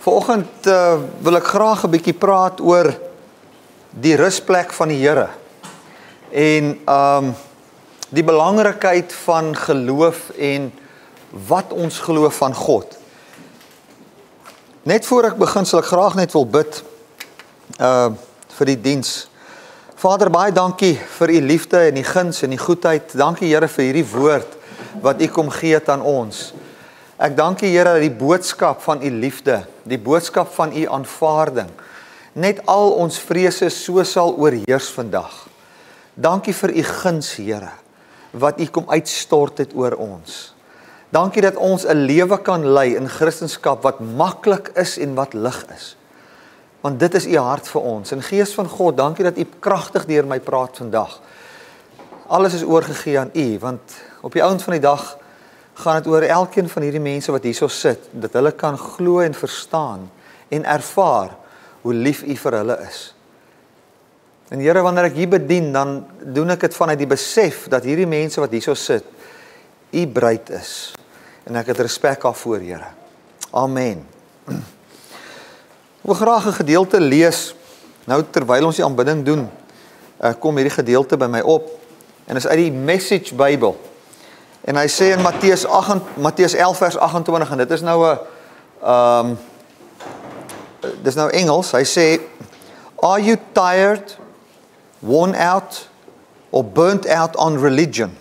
Vanoggend wil ek graag 'n bietjie praat oor die rusplek van die Here. En die belangrikheid van geloof en wat ons geloof van God. Net voor ek begin sal ek graag net wil bid vir die diens. Vader, baie dankie vir u liefde en die guns en die goedheid. Dankie Here vir hierdie woord wat u kom gee het aan ons. Ek dank u Here dat die boodskap van u liefde, die boodskap van u aanvaarding, net al ons vrese so sal oorheers vandag. Dankie vir u guns, Here, wat u kom uitstort het oor ons. Dankie dat ons 'n lewe kan lei in Christendom wat maklik is en wat lig is. Want dit is u hart vir ons. En Gees van God, dankie dat u kragtig deur my praat vandag. Alles is oorgegee aan u, want op die einde van die dag gaan dit oor elkeen van hierdie mense wat hierso sit, dat hulle kan glo en verstaan en ervaar hoe lief u vir hulle is. En Here, wanneer ek hier bedien, dan doen ek dit vanuit die besef dat hierdie mense wat hierso sit, u bruid is. En ek het respek daarvoor, Here. Amen. Ek wil graag 'n gedeelte lees. Nou terwyl ons die aanbidding doen, kom hierdie gedeelte by my op. En is uit die Message Bybel. En hy sê in Matteus 11 vers 28, en dit is nou dis nou Engels. Hy sê, "Are you tired, worn out, or burnt out on religion?"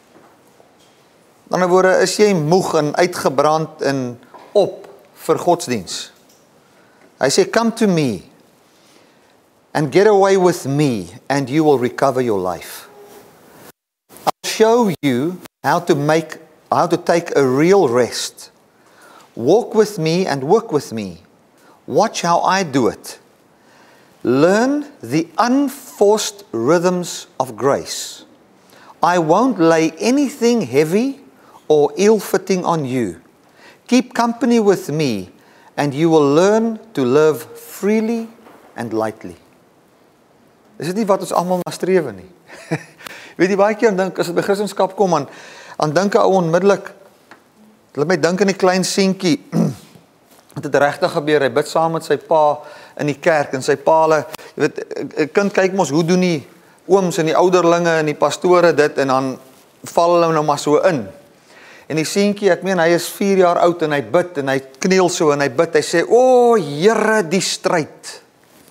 In ander woorde, is jy moeg en uitgebrand en op vir godsdiens? Hy sê, "Come to me and get away with me and you will recover your life. I'll show you how to take a real rest. Walk with me and work with me. Watch how I do it. Learn the unforced rhythms of grace. I won't lay anything heavy or ill-fitting on you. Keep company with me and you will learn to live freely and lightly." Is dit nie wat ons almal na strewe nie? Weet jy, baie keer dink, as dit by Christendom kom, aan dink 'n ou onmiddellik, laat my dink aan die klein seentjie, het dit regtig gebeur, hy bid saam met sy pa in die kerk, en sy pa, jy weet, 'n kind kyk mos, hoe doen die ooms en die ouderlinge en die pastore dit, en dan val hulle nou maar so in. En die seentjie, ek meen, hy is 4 jaar oud, en hy bid, en hy kniel so, en hy bid, hy sê, "O Here, die stryd."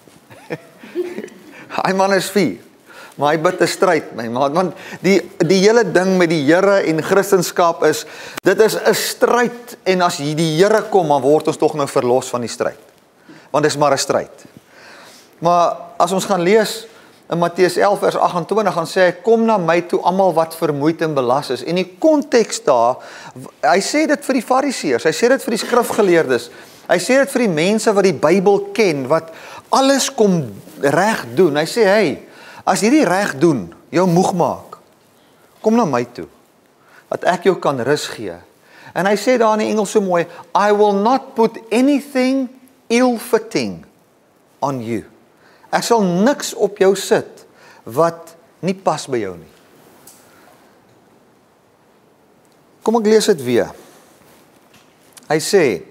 Hy man is 4. Maar hy bid 'n stryd, my maat, want die hele ding met die Here en Christendom is, dit is 'n stryd, en as die Here kom, dan word ons tog nou verlos van die stryd. Want dit is maar 'n stryd. Maar as ons gaan lees in Matteus 11 vers 28, dan sê hy, "Kom na my toe almal wat vermoeid en belas is." En die konteks daar, hy sê dit vir die fariseërs, hy sê dit vir die skrifgeleerdes, hy sê dit vir die mense wat die Bybel ken, wat alles kom reg doen. Hy sê, "Hey, as hierdie reg doen, jou moeg maak, kom na my toe, dat ek jou kan rus gee." En hy sê daar in die Engels so mooi, "I will not put anything ill-fitting on you." Ek sal niks op jou sit wat nie pas by jou nie. Kom ek lees dit weer. Hy sê,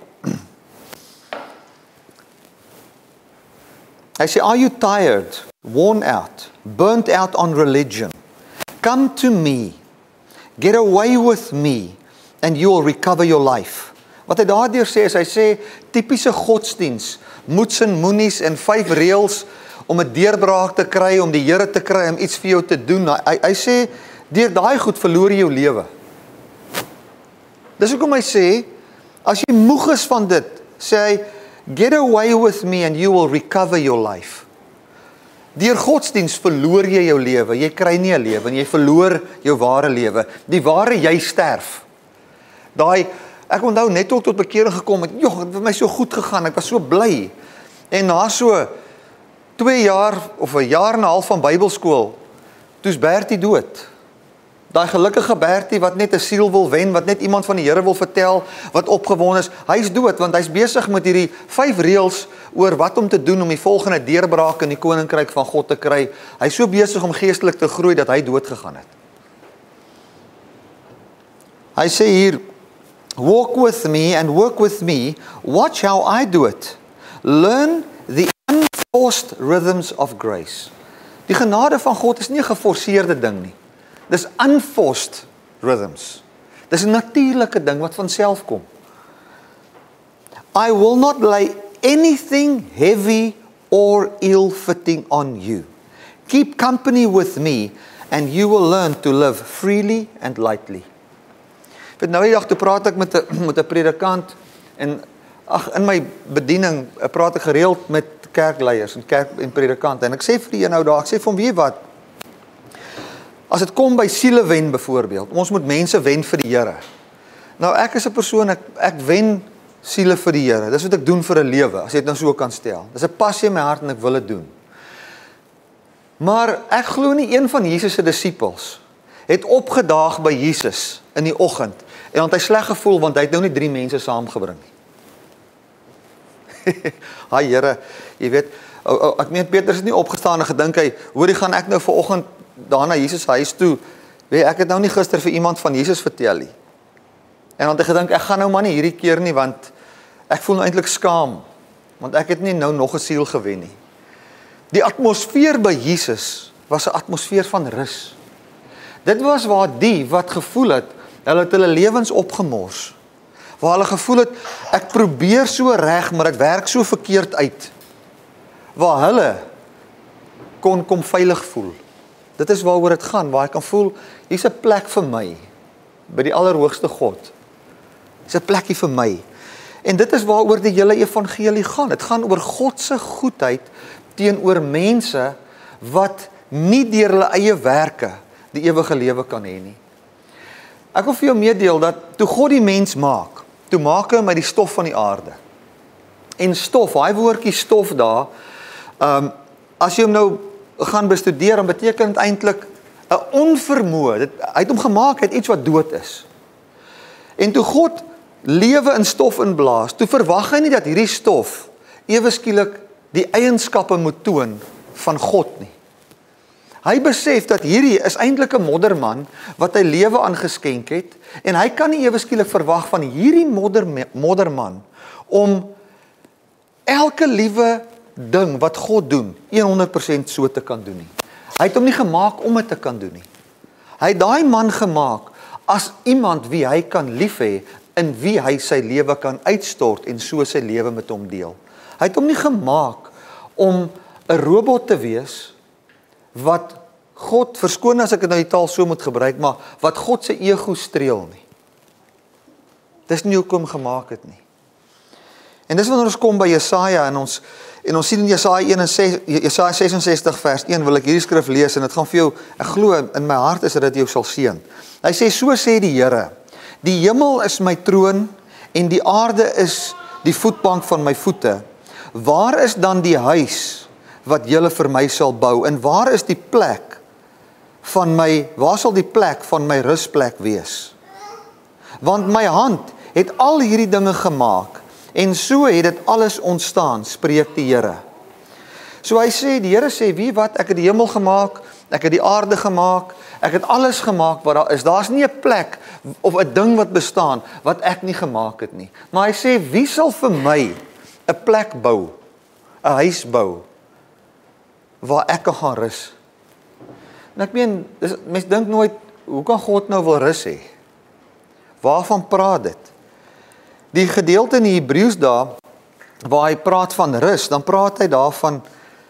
"Are you tired, worn out, burnt out on religion? Come to me, get away with me, and you will recover your life." Wat hy daardeur sê, is hy sê, tipiese godsdiens, moets en moenies en 5 reëls om 'n deurbraak te kry, om die Here te kry, om iets vir jou te doen. Hy sê, deur daai goed verloor jy jou lewe. Dis hoekom hy sê, as jy moeg is van dit, sê hy, "Get away with me and you will recover your life." Deur godsdiens verloor jy jou lewe, jy kry nie 'n lewe, en jy verloor jou ware lewe. Die ware jy sterf. Ek onthou net ook tot bekering gekom het, joh, het vir my so goed gegaan, ek was so bly. En na so 2 jaar of 'n jaar en 'n half van Bybelskool, toe's Bertie dood. Daai gelukkige Bertie wat net 'n siel wil wen, wat net iemand van die Here wil vertel, wat opgewonde is, hy's dood, want hy's besig met hierdie 5 reëls oor wat om te doen om die volgende deurbraak in die koninkryk van God te kry. Hy's so besig om geestelik te groei dat hy dood gegaan het. Hy sê hier, walk with me and work with me, watch how I do it. Learn the unforced rhythms of grace. Die genade van God is nie 'n geforseerde ding nie. Dis unforced rhythms. Dis 'n natuurlike ding wat van self kom. I will not lay anything heavy or ill-fitting on you. Keep company with me and you will learn to live freely and lightly. Weet nou die dag toe praat ek met 'n predikant en in my bediening praat ek gereeld met kerkleiers en predikante en ek sê vir die een nou daar, ek sê vir hom, weet jy wat? As dit kom by siele wen byvoorbeeld, ons moet mense wen vir die Here. Nou ek is 'n persoon, ek wen siele vir die Here. Dis wat ek doen vir 'n lewe, as jy dit nou so kan stel. Dis 'n passie in my hart en ek wil dit doen. Maar ek glo nie een van Jesus se disippels het opgedaag by Jesus in die oggend en want hy sleg gevoel want hy het nou nie 3 mense saamgebring nie. Haai Here, jy weet, ek meen Petrus het nie opgestaan en gedink hy, hoorie gaan ek nou vanoggend daar na Jesus huis toe, weet ek het nou nie gister vir iemand van Jesus vertel nie. En dan het hy gedink, ek gaan nou maar nie hierdie keer nie, want ek voel nou eintlik skaam, want ek het nie nou nog 'n siel gewen nie. Die atmosfeer by Jesus was 'n atmosfeer van rus. Dit was waar die wat gevoel het, hulle het hulle lewens opgemors. Waar hulle gevoel het, ek probeer so reg, maar dit werk so verkeerd uit. Waar hulle kon kom veilig voel. Dit is waaroor dit gaan, waar ek kan voel, hier's 'n plek vir my, by die Allerhoogste God. Hier's 'n plekkie vir my. En dit is waaroor die hele evangelie gaan. Dit gaan oor God se goedheid teenoor mense wat nie deur hulle eie werke die ewige lewe kan hê nie. Ek wil vir jou meedeel dat toe God die mens maak, toe maak hy hom uit die stof van die aarde. En stof, daai woordjie stof daar, as jy hom nou gaan bestudeer, dan beteken dit eintlik 'n onvermoë. Hy het hom gemaak uit iets wat dood is. En toe God lewe in stof inblaas, toe verwag hy nie dat hierdie stof ewe skielik die eienskappe moet toon van God nie. Hy besef dat hierdie is eintlik 'n modderman wat hy lewe aangeskenk het en hy kan nie ewe skielik verwag van hierdie modderman om elke liewe ding wat God doen 100% so te kan doen nie. Hy het hom nie gemaak om dit te kan doen nie. Hy het daai man gemaak as iemand wie hy kan lief hê, in wie hy sy lewe kan uitstort en so sy lewe met hom deel. Hy het hom nie gemaak om 'n robot te wees wat God, verskoon as ek dit nou die taal so moet gebruik, maar wat God se ego streel nie. Dis nie hoekom gemaak het nie. En dis wanneer ons kom by Jesaja en ons sien in Jesaja 66 vers 1 wil ek hierdie skrif lees en dit gaan vir jou, ek glo in my hart is dit jou sal seën. Hy sê, so sê die Here, die hemel is my troon en die aarde is die voetbank van my voete. Waar is dan die huis wat julle vir my sal bou en waar is die plek van waar sal die plek van my rusplek wees? Want my hand het al hierdie dinge gemaak en so het dit alles ontstaan, spreek die Here. So hy sê, die Here sê, wie wat, ek het die hemel gemaak, ek het die aarde gemaak, ek het alles gemaak wat daar is. Daar's nie 'n plek of 'n ding wat bestaan wat ek nie gemaak het nie. Maar hy sê, wie sal vir my 'n plek bou, 'n huis bou waar ek kan gaan rus? En ek meen, mens dink nooit, hoe kan God nou wil rus hê? Waarvan praat dit? Die gedeelte in die Hebreëus daar, waar hy praat van rus, dan praat hy daarvan,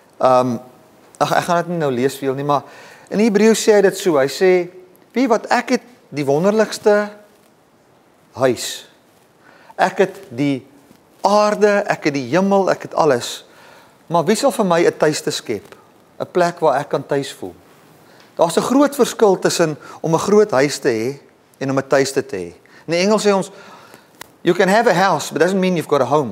ek gaan dit nie nou lees veel nie, maar in die Hebreëus sê hy dit so, hy sê, wie wat, ek het die wonderlikste huis, ek het die aarde, ek het die hemel, ek het alles, maar wie sal vir my 'n tuiste skep, 'n plek waar ek kan tuis voel? Daar's 'n groot verskil tussen om 'n groot huis te hê en om 'n tuiste te hê. In die Engels sê ons, you can have a house, but doesn't mean you've got a home.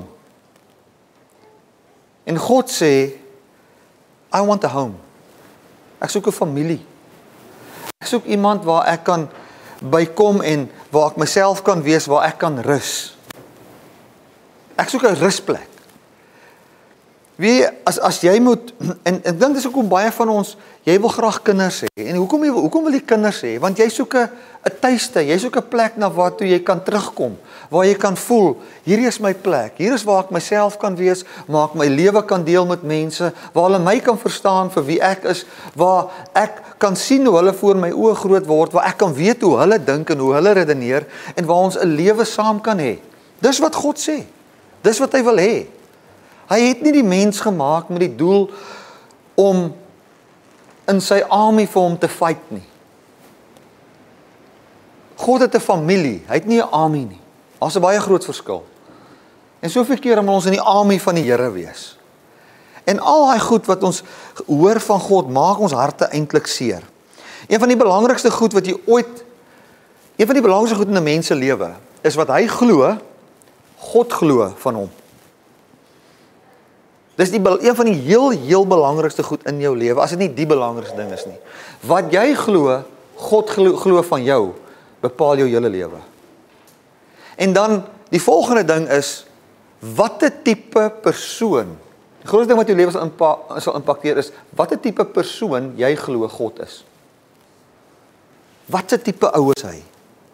En God sê, I want a home. Ek soek 'n familie. Ek soek iemand waar ek kan bykom en waar ek myself kan wees, waar ek kan rus. Ek soek 'n rusplek. Wie, as jy moet, en ek dink dis hoekom baie van ons, jy wil graag kinders hê. En hoekom wil jy kinders hê? Want jy soek 'n 'n tuiste, jy's ook 'n plek na waartoe jy kan terugkom, waar jy kan voel, hierdie is my plek, hier is waar ek myself kan wees, waar ek my lewe kan deel met mense, waar hulle my kan verstaan vir wie ek is, waar ek kan sien hoe hulle voor my oë groot word, waar ek kan weet hoe hulle dink en hoe hulle redeneer, en waar ons 'n lewe saam kan hê. Dis wat God sê, dis wat hy wil hê. Hy het nie die mens gemaak met die doel om in sy army vir hom te fight nie. God het 'n familie, hy het nie 'n army nie. Daar's 'n baie groot verskil. En soveel keer moet ons in die army van die Here wees. En al daai goed wat ons hoor van God, maak ons harte eintlik seer. Een van die belangrikste goed wat jy ooit, een van die belangrikste goed in 'n mens se lewe, is wat hy glo, God glo van hom. Dis een van die heel belangrikste goed in jou lewe, as dit nie die belangrikste ding is nie. Wat jy glo, God glo van jou, bepaal jou hele lewe. En dan, die volgende ding is, watter tipe persoon, die grootste ding wat jou lewe sal impakteer is, watter tipe persoon jy glo God is. Watter tipe ou is hy?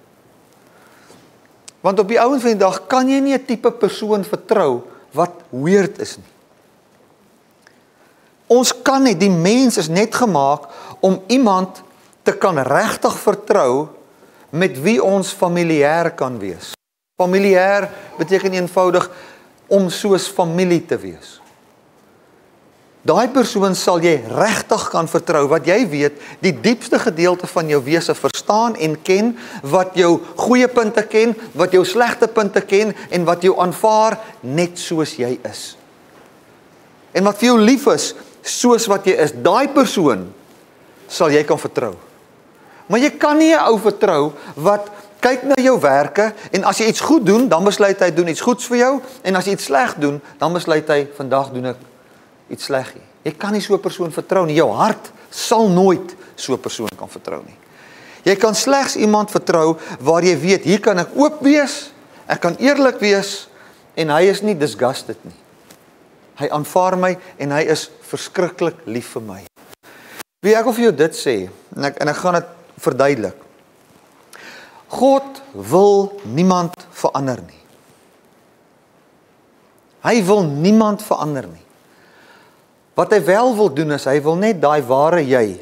Want op die ouend van die dag, kan jy nie 'n tipe persoon vertrou, wat weird is nie. Ons kan nie, die mens is net gemaak, om iemand te kan regtig vertrou, met wie ons familier kan wees. Familier beteken eenvoudig om soos familie te wees. Daai persoon sal jy regtig kan vertrou, wat jy weet, die diepste gedeelte van jou wese verstaan en ken, wat jou goeie punte ken, wat jou slegte punte ken, en wat jou aanvaar net soos jy is. En wat vir jou lief is, soos wat jy is, daai persoon sal jy kan vertrou. Maar jy kan nie 'n ou vertrou wat kyk na jou werke en as jy iets goed doen, dan besluit hy doen iets goeds vir jou en as jy iets sleg doen, dan besluit hy vandag doen ek iets sleg nie. Jy kan nie so 'n persoon vertrou nie. Jou hart sal nooit so 'n persoon kan vertrou nie. Jy kan slegs iemand vertrou waar jy weet, hier kan ek oop wees, ek kan eerlik wees en hy is nie disgusted nie. Hy aanvaar my en hy is verskriklik lief vir my. Wie ek wil vir jou dit sê, en ek gaan dit verduidelik. God wil niemand verander nie. Hy wil niemand verander nie. Wat hy wel wil doen is, hy wil net daai ware jy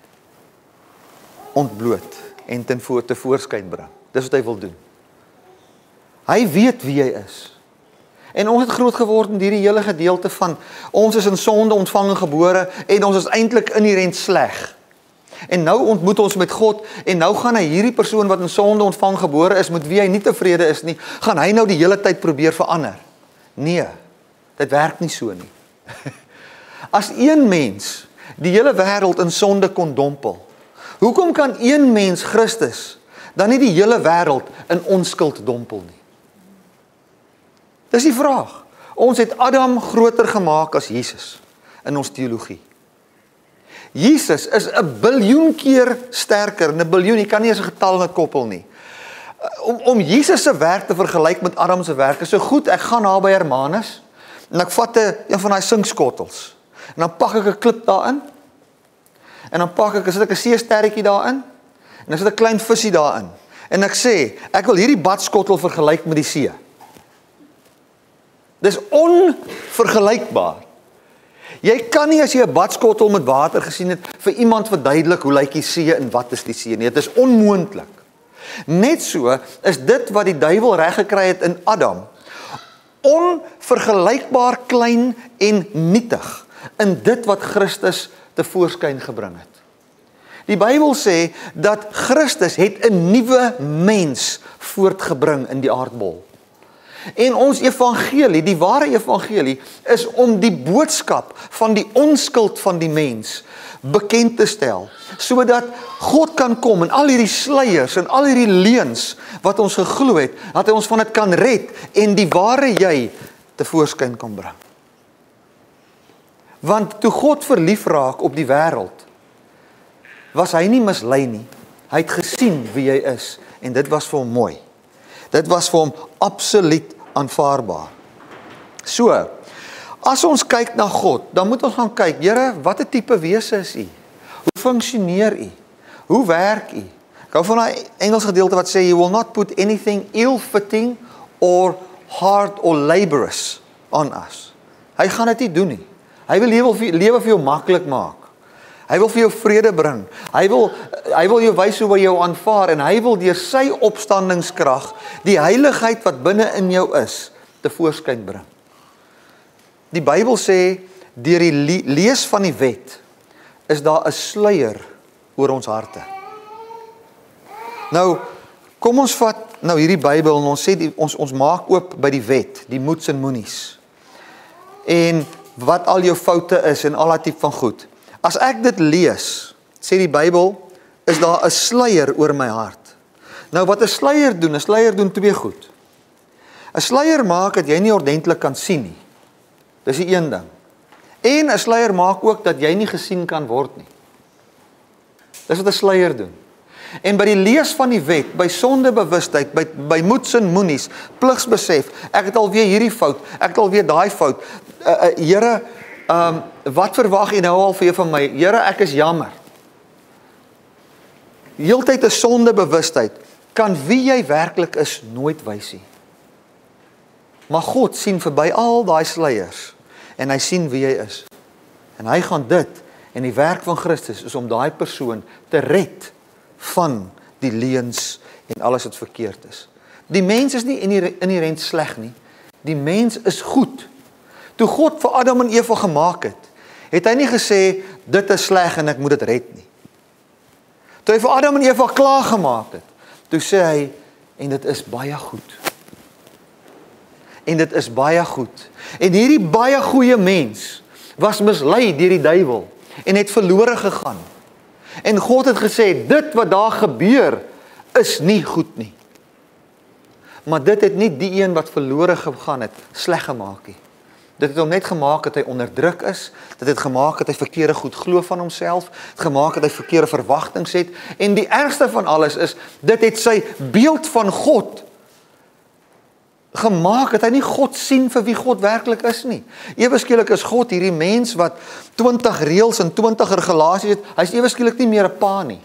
ontbloot en te voorskyn bring. Dis wat hy wil doen. Hy weet wie hy is. En ons het groot geword in hierdie hele gedeelte van, ons is in sonde ontvang en gebore, en ons is eintlik inherent sleg. En nou ontmoet ons met God, en nou gaan hy hierdie persoon wat in sonde ontvang gebore is, met wie hy nie tevrede is nie, gaan hy nou die hele tyd probeer verander. Nee, dit werk nie so nie. As een mens die hele wêreld in sonde kon dompel, hoekom kan een mens, Christus, dan nie die hele wêreld in onskuld dompel nie? Dis die vraag. Ons het Adam groter gemaak as Jesus in ons teologie. Jesus is 'n biljoen keer sterker, 'n biljoen, jy kan nie eens 'n getal met koppel nie. Om Jesus se werk te vergelyk met Adam se werk, is so goed, ek gaan na by Hermanus, en ek vat een van daai sinkskottels, en dan pak ek 'n klip daarin, en dan sit ek 'n seesterretjie daarin, en dan sit ek 'n klein visie daarin, en ek sê, ek wil hierdie badskottel vergelyk met die see. Dis onvergelykbaar. Jy kan nie as jy 'n badskottel met water gesien het, vir iemand verduidelik hoe lyk die see en wat is die see nie. Dit is onmoontlik. Net so is dit wat die duiwel reg gekry het in Adam, onvergelykbaar klein en nietig in dit wat Christus tevoorskyn gebring het. Die Bybel sê dat Christus het 'n nuwe mens voortgebring in die aardbol. En ons evangelie, die ware evangelie, is om die boodskap van die onskuld van die mens bekend te stel, sodat God kan kom en al hierdie sluiers en al hierdie leuns wat ons geglo het, dat hy ons van dit kan red en die ware jy tevoorskyn kan bring. Want toe God verlief raak op die wêreld, was hy nie mislei nie. Hy het gesien wie hy is en dit was vir hom mooi. Dit was vir hom absoluut aanvaarbaar. So, as ons kyk na God, dan moet ons gaan kyk, Here, watter tipe wese is U? Hoe funksioneer U? Hoe werk U? Ek hou van daai Engels gedeelte wat sê, you will not put anything ill-fitting or hard or laborious on us. Hy gaan dit nie doen nie. Hy wil lewe vir jou maklik maak. Hy wil vir jou vrede bring. Hy wil jou wys hoe hy jou aanvaar en hy wil deur sy opstandingskrag die heiligheid wat binne in jou is, tevoorskyn bring. Die Bybel sê, deur die lees van die wet, is daar 'n sluier oor ons harte. Nou, kom ons vat nou hierdie Bybel en ons sê, ons maak oop by die wet, die moets en moenies. En wat al jou foute is en al dat tipe van goed. As ek dit lees, sê die Bybel, is daar 'n sluier oor my hart. Nou wat 'n sluier doen twee goed. 'n Sluier maak dat jy nie ordentlik kan sien nie. Dis die een ding. En 'n sluier maak ook dat jy nie gesien kan word nie. Dis wat 'n sluier doen. En by die lees van die wet, by sondebewustheid, by moets en moenies, pligsbesef, ek het alweer hierdie fout, ek het alweer daai fout. Here, wat verwag U nou al vir van my? Here, ek is jammer. Heeltyd 'n sondebewustheid kan wie jy werklik is nooit wys nie. Maar God sien verby al daai sluiers en hy sien wie jy is. En hy gaan dit en die werk van Christus is om daai persoon te red van die leuns en alles wat verkeerd is. Die mens is nie inherent sleg nie. Die mens is goed. Toe God vir Adam en Eva gemaak het hy nie gesê, dit is sleg en ek moet dit red nie. Toe hy vir Adam en Eva klaar gemaak het, toe sê hy, en dit is baie goed. En dit is baie goed. En hierdie baie goeie mens was mislei deur die duiwel en het verlore gegaan. En God het gesê, dit wat daar gebeur is nie goed nie. Maar dit het nie die een wat verlore gegaan het, sleg gemaak nie. Dit het hom net gemaak dat hy onderdruk is, dit het gemaak dat hy verkeerde goed glo van homself, het gemaak dat hy verkeerde verwagtinge het, en die ergste van alles is, dit het sy beeld van God gemaak, dat hy nie God sien vir wie God werklik is nie. Ewe skielik is God hierdie mens wat 20 reëls en 20 regulasies het, hy is ewe skielik nie meer 'n pa nie.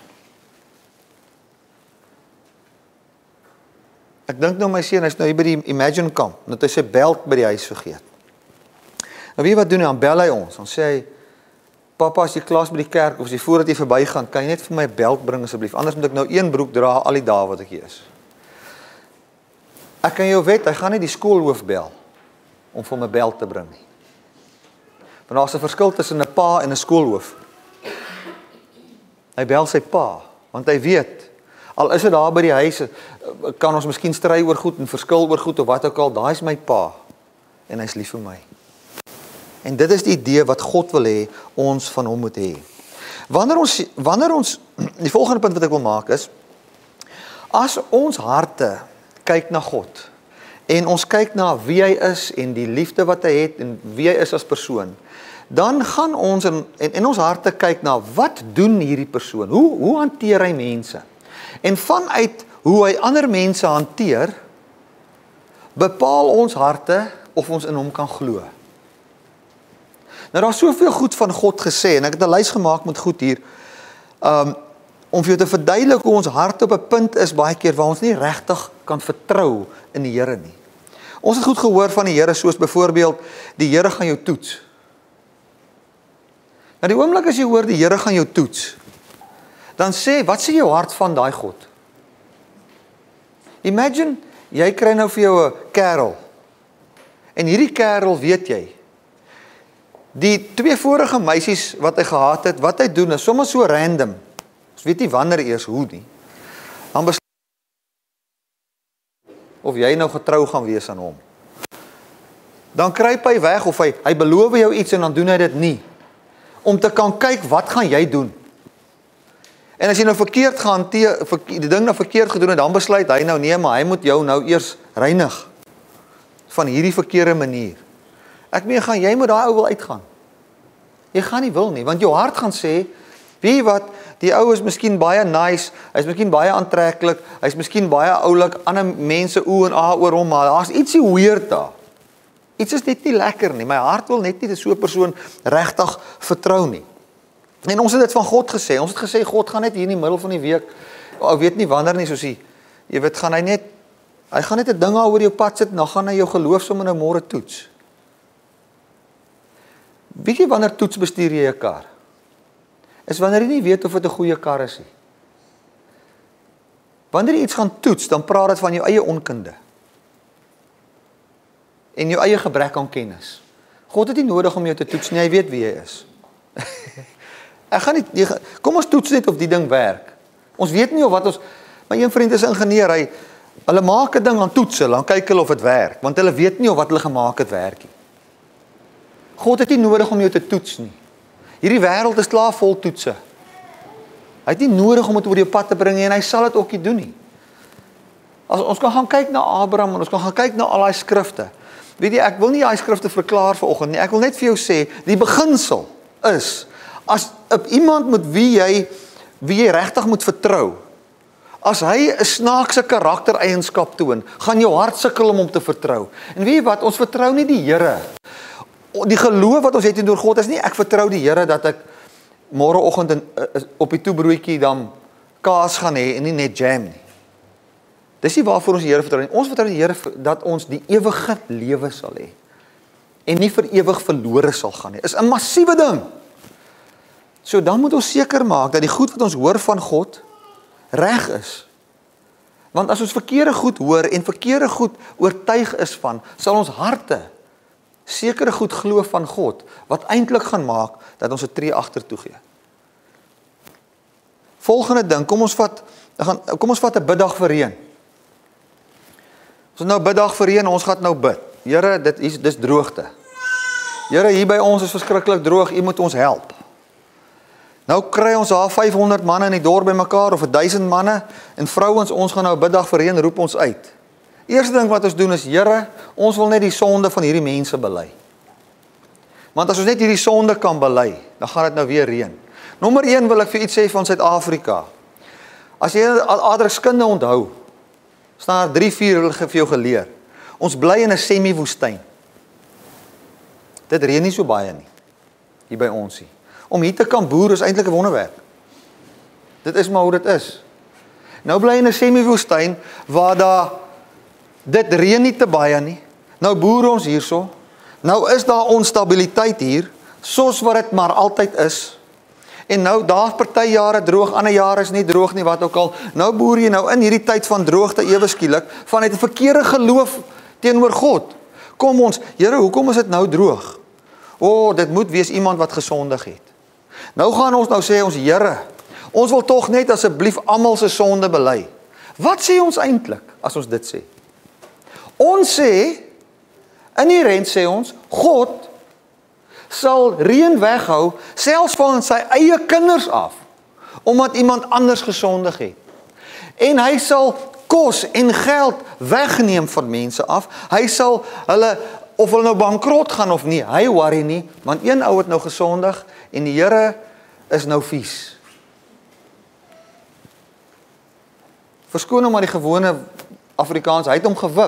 Ek dink nou my seun, hy's nou hier by die Imagine Camp, dat hy sy belt by die huis vergeet. Nou weet jy wat doen hy, dan bel hy ons, dan sê hy, papa, as jy klaar by die kerk, of as jy voordat jy verbygaan, kan jy net vir my 'n belt bring asseblief, anders moet ek nou een broek dra al die dae wat ek hier is. Ek kan jou wet, hy gaan nie die skoolhoof bel, om vir my belt te bring nie. Want daar's 'n verskil tussen 'n pa en 'n skoolhoof. Hy bel sy pa, want hy weet, al is dit daar by die huis, kan ons miskien stry oor goed en verskil oor goed of wat ook al, daai is my pa, en hy's lief vir my. En dit is die idee wat God wil hê, ons van hom moet hê. Wanneer ons, die volgende punt wat ek wil maak is, as ons harte kyk na God, en ons kyk na wie hy is, en die liefde wat hy het, en wie hy is as persoon, dan gaan ons in ons harte kyk na, wat doen hierdie persoon? Hoe hanteer hy mense? En vanuit hoe hy ander mense hanteer, bepaal ons harte of ons in hom kan glo. Nou daar is soveel goed van God gesê, en ek het 'n lys gemaak met goed hier, om vir jou te verduidelik hoe ons hart op 'n punt is baie keer waar ons nie regtig kan vertrou in die Here nie. Ons het goed gehoor van die Here, soos byvoorbeeld, die Here gaan jou toets. Nou die oomblik as jy hoor die Here gaan jou toets, dan wat sê jou hart van daai God? Imagine, jy kry nou vir jou 'n kerel, en hierdie kerel weet jy, die 2 vorige meisies wat hy gehad het, wat hy doen is sommer so random, ons weet nie wanneer eers hoe nie, dan besluit of jy nou getrou gaan wees aan hom. Dan kruip hy weg, of hy beloof jou iets en dan doen hy dit nie, om te kan kyk, wat gaan jy doen? En as jy nou verkeerd gaan, die ding nou verkeerd gedoen het, dan besluit hy nou, nee, maar hy moet jou nou eers reinig, van hierdie verkeerde manier. Ek meen, jy moet daai ou wil uitgaan. Jy gaan nie wil nie, want jou hart gaan sê, weet jy wat, die ou is miskien baie nice, hy is miskien baie aantreklik, hy is miskien baie oulik, ander mense oor en oor hom, maar daar is ietsie weird daar. Iets is net nie lekker nie, my hart wil net nie so 'n persoon regtig vertrou nie. En ons het dit van God gesê, ons het gesê, God gaan net hier in die middel van die week, Ou weet nie wanneer nie, soos jy weet, gaan hy gaan net 'n ding oor jou pad sit, en dan gaan hy jou geloof sommer nou môre toets. Weet jy wanneer toets bestuur jy 'n kar? Is wanneer jy nie weet of dit 'n goeie kar is nie. Wanneer jy iets gaan toets, dan praat dit van jou eie onkunde. En jou eie gebrek aan kennis. God het nie nodig om jou te toets nie, hy weet wie jy is. Kom ons toets net of die ding werk. Ons weet nie of wat ons, my een vriend is 'n ingenieur, hulle maak 'n ding aan toets, dan kyk hulle of dit werk, want hulle weet nie of wat hulle gemaak het werk nie. God het nie nodig om jou te toets nie. Hierdie wêreld is klaar vol toetse. Hy het nie nodig om dit oor jou pad te bring en hy sal dit ook nie doen nie. As ons kan gaan kyk na Abraham en ons kan gaan kyk na al daai skrifte. Weet jy, ek wil nie daai skrifte verklaar vanoggend nie. Ek wil net vir jou sê, die beginsel is as iemand met wie jy regtig moet vertrou. As hy 'n snaakse karaktereienskap toon, gaan jou hart sukkel om hom te vertrou. En weet jy wat, ons vertrou nie die Here. Die geloof wat ons het teenoor God is nie, ek vertrou die Here dat ek môreoggend op die toebroodjie dan kaas gaan hê en nie net jam nie. Dis nie waarvoor ons die Here vertrou nie. Ons vertrou die Here dat ons die ewige lewe sal hê en nie vir ewig verlore sal gaan nie. Is 'n massiewe ding. So dan moet ons seker maak dat die goed wat ons hoor van God reg is. Want as ons verkeerde goed hoor en verkeerde goed oortuig is van, sal ons harte sekere goed glo van God, wat eintlik gaan maak dat ons 'n tree agtertoe gee. Volgende ding, kom ons vat 'n biddag vir reën. Ons het nou biddag vir reën, ons gaan nou bid. Here, dis droogte. Here, hier by ons is verskriklik droog, U moet ons help. Nou kry ons daar 500 manne in die dorp bymekaar of 1000 manne en vrouens, ons gaan nou biddag vir reën, roep ons uit. Eerste ding wat ons doen is, Here, ons wil net die sonde van hierdie mense bely. Want as ons net hierdie sonde kan bely, dan gaan dit nou weer reën. Nommer 1 wil ek vir iets sê van Suid-Afrika. As jy aardrykskunde onthou, staan daar 3-4 hulle vir jou geleer. Ons bly in 'n semi-woestyn. Dit reën nie so baie nie, hier by ons nie. Om hier te kan boer is eintlik 'n wonderwerk. Dit is maar hoe dit is. Nou bly in 'n semi-woestyn waar dit reën nie te baie nie. Nou boer ons hierso. Nou is daar onstabiliteit hier, soos wat dit maar altyd is. En nou daar party jare droog, ander jare is nie droog nie, wat ook al. Nou boer jy nou in hierdie tyd van droogte ewe skielik vanuit 'n verkeerde geloof teenoor God. Kom ons, Here, hoekom is dit nou droog? Dit moet wees iemand wat gesondig het. Nou gaan ons nou sê ons, Here, ons wil tog net asseblief almal se sonde bely. Wat sê ons eintlik as ons dit sê? Ons sê, inherent sê ons, God sal reën weghou, selfs van sy eie kinders af, omdat iemand anders gesondig het. En hy sal kos en geld wegneem van mense af. Hy sal hulle, of hulle nou bankrot gaan of nie, hy worry nie, want een ou het nou gesondig, en die Here is nou vies. Verskoon nou maar die gewone Afrikaans, hy het hom gewip.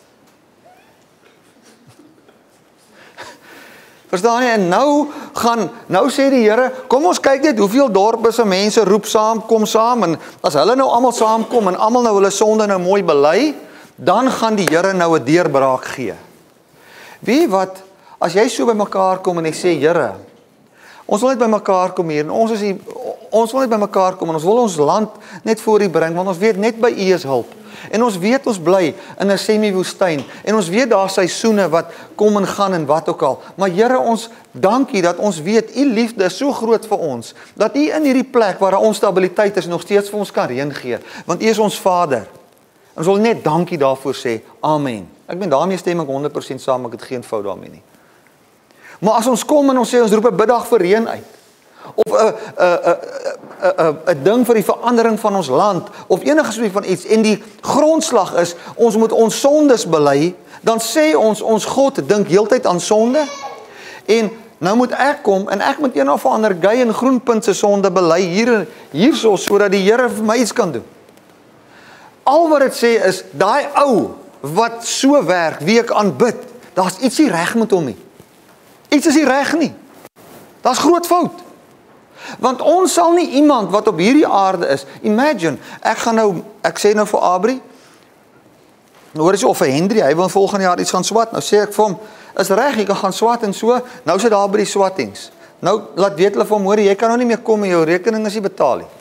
Verstaan jy? En nou sê die Here, kom ons kyk net hoeveel dorpe se mense roep saam, kom saam, en as hulle nou almal saamkom en almal nou hulle sonde nou mooi bely, dan gaan die Here nou 'n deurbraak gee. Weet jy wat, as jy so by mekaar kom en jy sê, Here, ons wil net by mekaar kom hier, en ons wil net by mekaar kom, en ons wil ons land net voor U bring, want ons weet net by U is hulp. En ons weet ons bly in 'n semi-woestyn, en ons weet daar seisoene wat kom en gaan en wat ook al. Maar Here, ons dankie dat ons weet, U liefde is so groot vir ons, dat U in hierdie plek waar daar onstabiliteit is, nog steeds vir ons kan reën gee, want U is ons Vader. Ons wil net dankie daarvoor sê, amen. Ek ben daarmee stem ek 100% saam, ek het geen fout daarmee nie. Maar as ons kom en ons sê, ons roep 'n biddag vir reën uit, of 'n ding vir die verandering van ons land, of enige soort van iets, en die grondslag is, ons moet ons sondes bely, dan sê ons God dink heeltyd aan sonde, en nou moet ek kom, en ek moet een of ander gey en groenpunt se sonde bely, hierso, sodat die Here vir my iets kan doen. Al wat dit sê is, daai ou, wat so werk, wie ek aanbid, daar's iets nie reg met hom nie. Iets is nie reg nie. Daar's groot fout. Want ons sal nie iemand wat op hierdie aarde is, imagine, ek sê nou vir Abri, hoor jy of vir Hendrie, hy wil volgende jaar iets gaan swat, nou sê ek vir hom, is reg, jy kan gaan swat en so, nou sit daar by die swatings. Nou, laat weet hulle vir hom, hoor jy kan nou nie meer kom en jou rekening is nie betaal nie.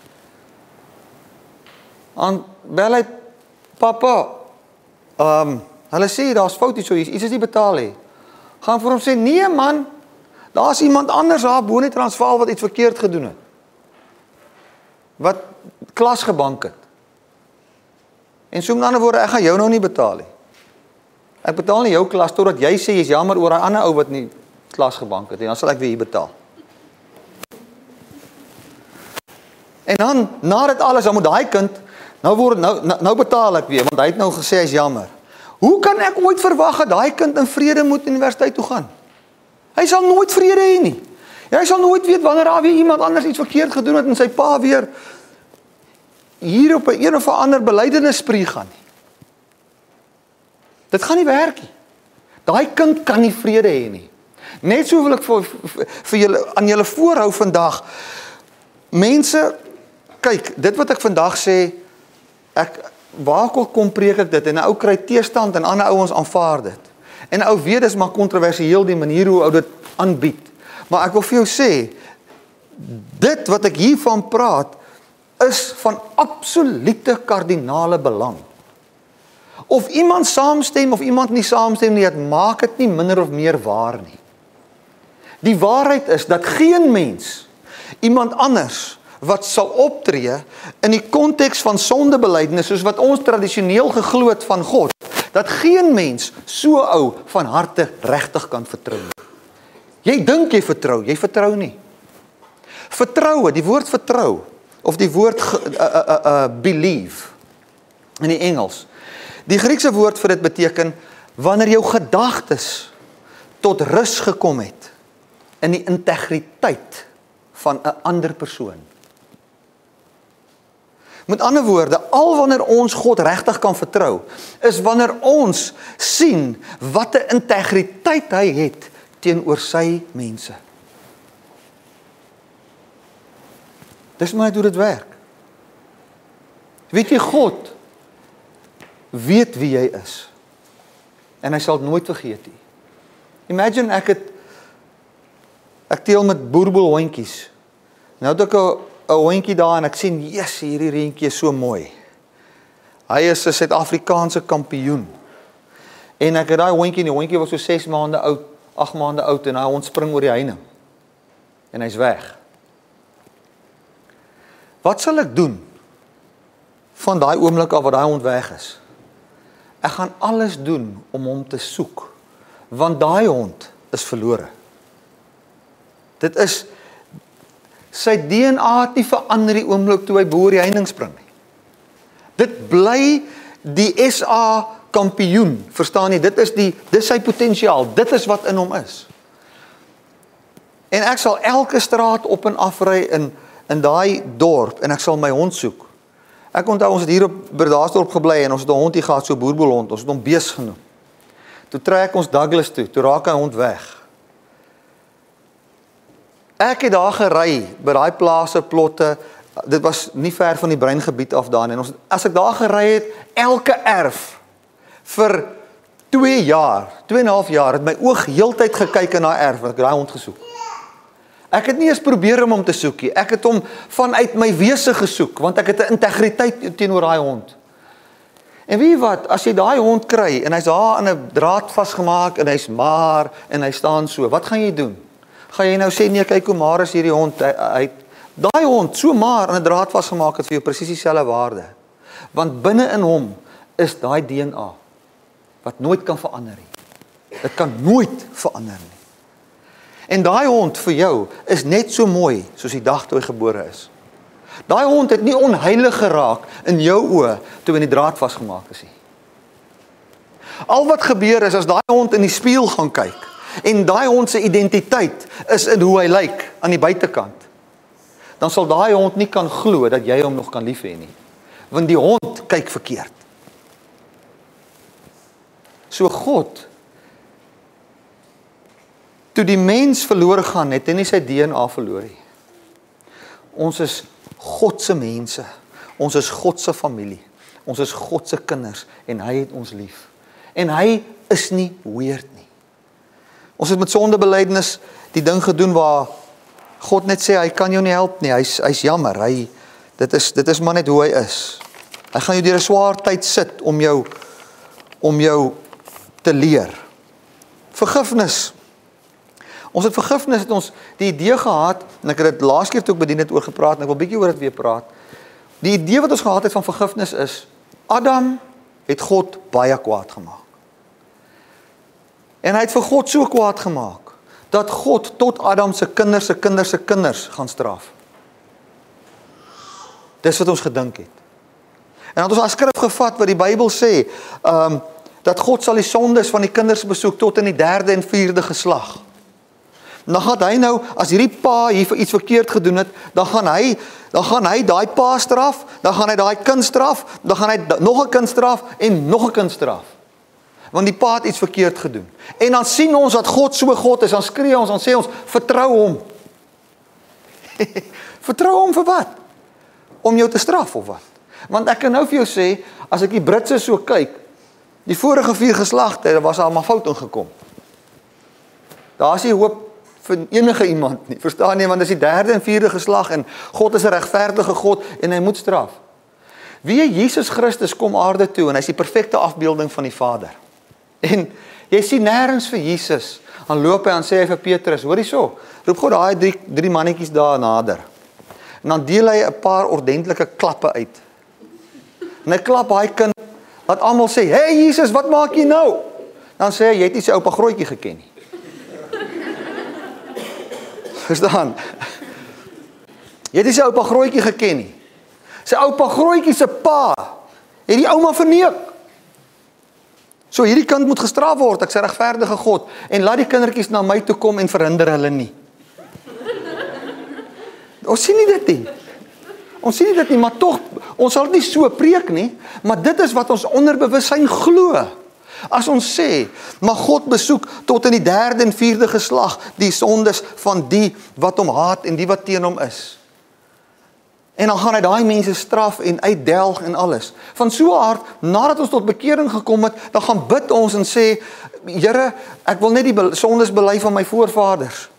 En bel hy, papa, hulle sê, daar is fout iets is nie betaal nie. Gaan vir hom sê, nee man, daar is iemand anders daar, bo in die Transvaal wat iets verkeerd gedoen het. Wat klas gebank het. En so met ander woorde, ek gaan jou nou nie betaal nie. Ek betaal nie jou klas, totdat jy sê, jy is jammer oor 'n ander ou wat nie klas gebank het, en dan sal ek weer hier betaal. En dan, na dit alles, dan moet daai kind, nou betaal ek weer, want hy het nou gesê, hy is jammer. Hoe kan ek ooit verwag dat daai kind in vrede moet universiteit toe gaan? Hy sal nooit vrede hê nie. Hy sal nooit weet wanneer daar weer iemand anders iets verkeerd gedoen het en sy pa weer hier op 'n of ander belydenisspree gaan nie. Dit gaan nie werk nie. Daai kind kan nie vrede hê nie. Net so wil ek vir julle aan julle voorhou vandag. Mense, kyk, dit wat ek vandag sê, waar kom preek ek dit, en 'n ou kry teestand en ander ouens aanvaar dit. En 'n ou weet dis maar kontroversieel die manier hoe ou dit aanbied. Maar ek wil vir jou sê, dit wat ek hiervan praat, is van absolute kardinale belang. Of iemand saamstem of iemand nie saamstem nie, dit maak dit nie minder of meer waar nie. Die waarheid is dat geen mens, iemand anders, wat sal optree in die konteks van sondebelydenis, soos wat ons tradisioneel geglo het van God, dat geen mens so ou van harte regtig kan vertrou nie. Jy dink jy vertrou nie. Vertroue, die woord vertrou, of die woord believe, in die Engels. Die Griekse woord vir dit beteken, wanneer jou gedagtes tot rus gekom het, in die integriteit van 'n ander persoon. Met ander woorde, al wanneer ons God regtig kan vertrou, is wanneer ons sien wat 'n integriteit hy het teenoor sy mense. Dis maar hoe dit werk. Weet jy, God weet wie jy is. En hy sal nooit vergeet nie. Imagine ek teel met boerboelhondjies. Nou het ek 'n hondjie daar en ek sien, yes, hierdie reentjie is so mooi. Hy is 'n Suid-Afrikaanse kampioen. En ek het daai hondjie, die hondjie was so 6 maande oud, 8 maande oud, en hy hond spring oor die heining. En hy's weg. Wat sal ek doen van daai oomblik af wat daai hond weg is? Ek gaan alles doen om hom te soek, want daai hond is verlore. Dit is, sy DNA het nie verander die oomblik toe hy bo die heining spring nie. Dit bly die SA kampioen, verstaan jy? Dit is sy potensiaal, dit is wat in hom is. En ek sal elke straat op en afry in daai dorp, en ek sal my hond soek. Ek onthou, ons het hier op Bredasdorp gebly, en ons het 'n hondjie gehad, so 'n boerboelhond, ons het hom Bees genoem. Toe trek ons Douglas toe raak hy hond weg. Ek het daar gery, by daai plase, plotte, dit was nie ver van die breingebied af daar, en as ek daar gery het, elke erf, vir 2 jaar, 2,5 jaar, het my oog heeltyd gekyk in daai erf, want ek het daai hond gesoek. Ek het nie eens probeer om hom te soek nie, ek het hom vanuit my wese gesoek, want ek het 'n integriteit teenoor daai hond. En weet jy wat, as jy daai hond kry, en hy's daar aan 'n draad vasgemaak, en hy's maar, en hy staan so, wat gaan jy doen? Gaan jy nou sê, nee, kyk hoe maar is hierdie hond, daai hond, so maar, aan 'n draad vasgemaak, het vir jou presies dieselfde waarde. Want binne in hom, is daai DNA, wat nooit kan verander nie. Dit kan nooit verander nie. En daai hond vir jou, is net so mooi, soos die dag toe hy gebore is. Daai hond het nie onheilig geraak, in jou oë, toe hy in die draad vasgemaak is nie. Al wat gebeur is, as daai hond in die spieël gaan kyk, en daai hond se identiteit, is in hoe hy lyk, aan die buitekant, dan sal daai hond nie kan glo, dat jy hom nog kan lief hê nie. Want die hond kyk verkeerd. So God, toe die mens verloor gaan, het hy nie sy DNA verloor nie. ons is God se mense, ons is God se familie, ons is God se kinders, en hy het ons lief. En hy is nie weird nie. Ons het met sondebelydenis die ding gedoen waar God net sê, hy kan jou nie help nie, hy's jammer, dit is maar net hoe hy is. Hy gaan jou deur 'n swaar tyd sit om jou te leer. Vergifnis. Ons het vergifnis, het ons die idee gehad, en ek het dit laas keer toe ek bedien het oor gepraat, en ek wil bietjie oor dit weer praat. Die idee wat ons gehad het van vergifnis is, Adam het God baie kwaad gemaak. En hy het vir God so kwaad gemaak, dat God tot Adam se kinders, se kinders, se kinders gaan straf. Dis wat ons gedink het. En dan het ons as skrif gevat wat die Bybel sê, dat God sal die sondes van die kinders besoek tot in die 3de en 4de geslag. En dan gaan hy nou, as hierdie pa hier vir iets verkeerd gedoen het, dan gaan hy daai pa straf, dan gaan hy daai kind straf, dan gaan hy nog 'n kind straf en nog 'n kind straf. Want die pa het iets verkeerd gedoen. En dan sien ons dat God so God is, dan skree ons, dan sê ons, vertrou hom. Vertrou hom vir wat? Om jou te straf of wat? Want ek kan nou vir jou sê, as ek die Britse so kyk, die vorige 4 geslagte, daar was al maar fout ingekom. Daar is nie hoop vir enige iemand nie, verstaan nie, want dis die 3de en 4de geslag, en God is 'n regverdige God, en hy moet straf. Wie Jesus Christus kom aarde toe, en hy is die perfekte afbeelding van die Vader. En jy sien nêrens vir Jesus, dan loop hy en sê hy vir Petrus, hoor hierso, roep God daai drie mannetjies daar nader. En dan deel hy 'n paar ordentlike klappe uit. En hy klap daai kind, laat almal sê, hey Jesus, wat maak jy nou? Dan sê hy, jy het nie sy oupa Grootjie geken nie. Verstaan? Jy het nie sy oupa Grootjie geken nie. Sy oupa Grootjie se pa het die ouma verneek. So hierdie kind moet gestraf word, ek sê regverdige God, en laat die kindertjies na my toe kom en verhinder hulle nie. Ons sien nie dit nie. Ons sien nie dit nie, maar tog, ons sal nie so preek nie, maar dit is wat ons onderbewussyn glo. As ons sê, maar God besoek tot in die 3de en 4de geslag die sondes van die wat hom haat en die wat teen hom is. En dan gaan hy daai mense straf en uitdelg en alles. Van so 'n aard, nadat ons tot bekering gekom het, dan gaan bid ons en sê, Here, ek wil net die sondes bely van my voorvaders.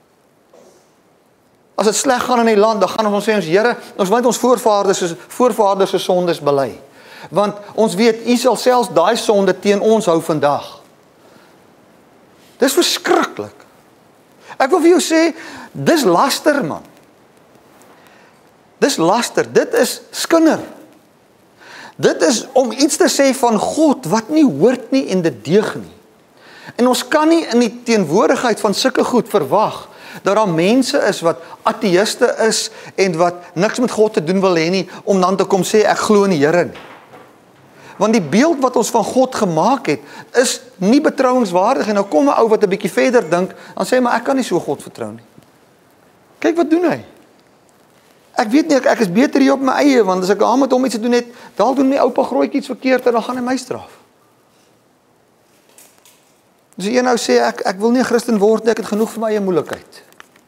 As dit sleg gaan in die land, dan gaan ons sê, Here, ons wil net ons voorvaders se sondes bely. Want ons weet, U sal selfs daai sonde teen ons hou vandag. Dis verskriklik. Ek wil vir jou sê, dis laster, man. Dis laster, dit is skinder. Dit is om iets te sê van God, wat nie hoort nie en dit deug nie. En ons kan nie in die teenwoordigheid van sulke goed verwag, dat daar mense is wat ateïste is, en wat niks met God te doen wil hê nie, om dan te kom sê, ek glo in die Here nie. Want die beeld wat ons van God gemaak het, is nie betrouenswaardig, en nou kom 'n ou wat 'n bietjie verder dink, dan sê hy, maar ek kan nie so God vertrou nie. Kyk wat doen hy. Ek weet nie, ek is beter hier op my eie, want as ek aan met hom iets te doen het, dalk doen my oupa Grootjie iets verkeerd, en dan gaan hy my straf. Dus jy nou sê, ek wil nie 'n Christen word nie, ek het genoeg vir my eie moeilikheid.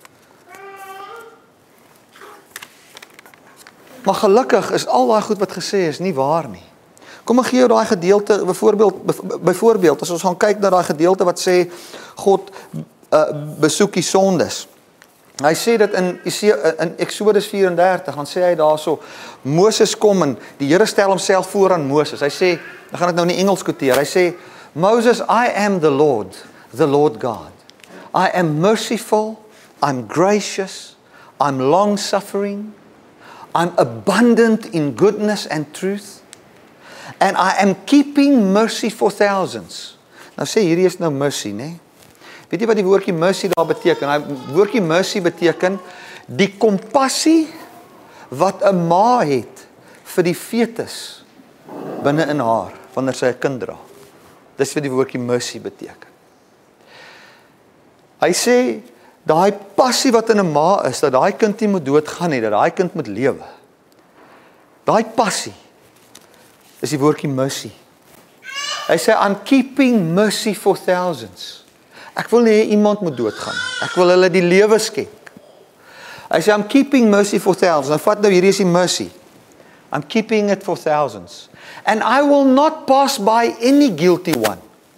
Maar gelukkig is al daai goed wat gesê is nie waar nie. Kom ek gee jou daai gedeelte, byvoorbeeld, as ons gaan kyk na daai gedeelte wat sê, God besoek die sondes. Hy sê dit in Exodus 34, dan sê hy daarso, Moses kom en die Here stel homself voor aan Moses. Hy sê, dan gaan ek nou in die Engels quoteer, hy sê, Moses, I am the Lord God. I am merciful, I'm gracious, I'm long-suffering, I'm abundant in goodness and truth, and I am keeping mercy for thousands. Nou sê, hierdie is nou mercy, né? Weet jy wat die woordjie mercy daar beteken? Die woordjie mercy beteken die kompassie wat 'n ma het vir die fetus binne in haar, wanneer sy 'n kind dra. Dis wat die woordjie mercy beteken. Hy sê, daai passie wat in 'n ma is, dat daai kind nie moet doodgaan nie, dat daai kind moet lewe. Daai passie is die woordjie mercy. Hy sê, I'm keeping mercy for thousands. Ek wil nie iemand moet doodgaan. Ek wil hulle die lewe skenk. Hy sê, I'm keeping mercy for thousands. Nou vat nou, hierdie is die mercy. I'm keeping it for thousands. And I will not pass by any guilty one.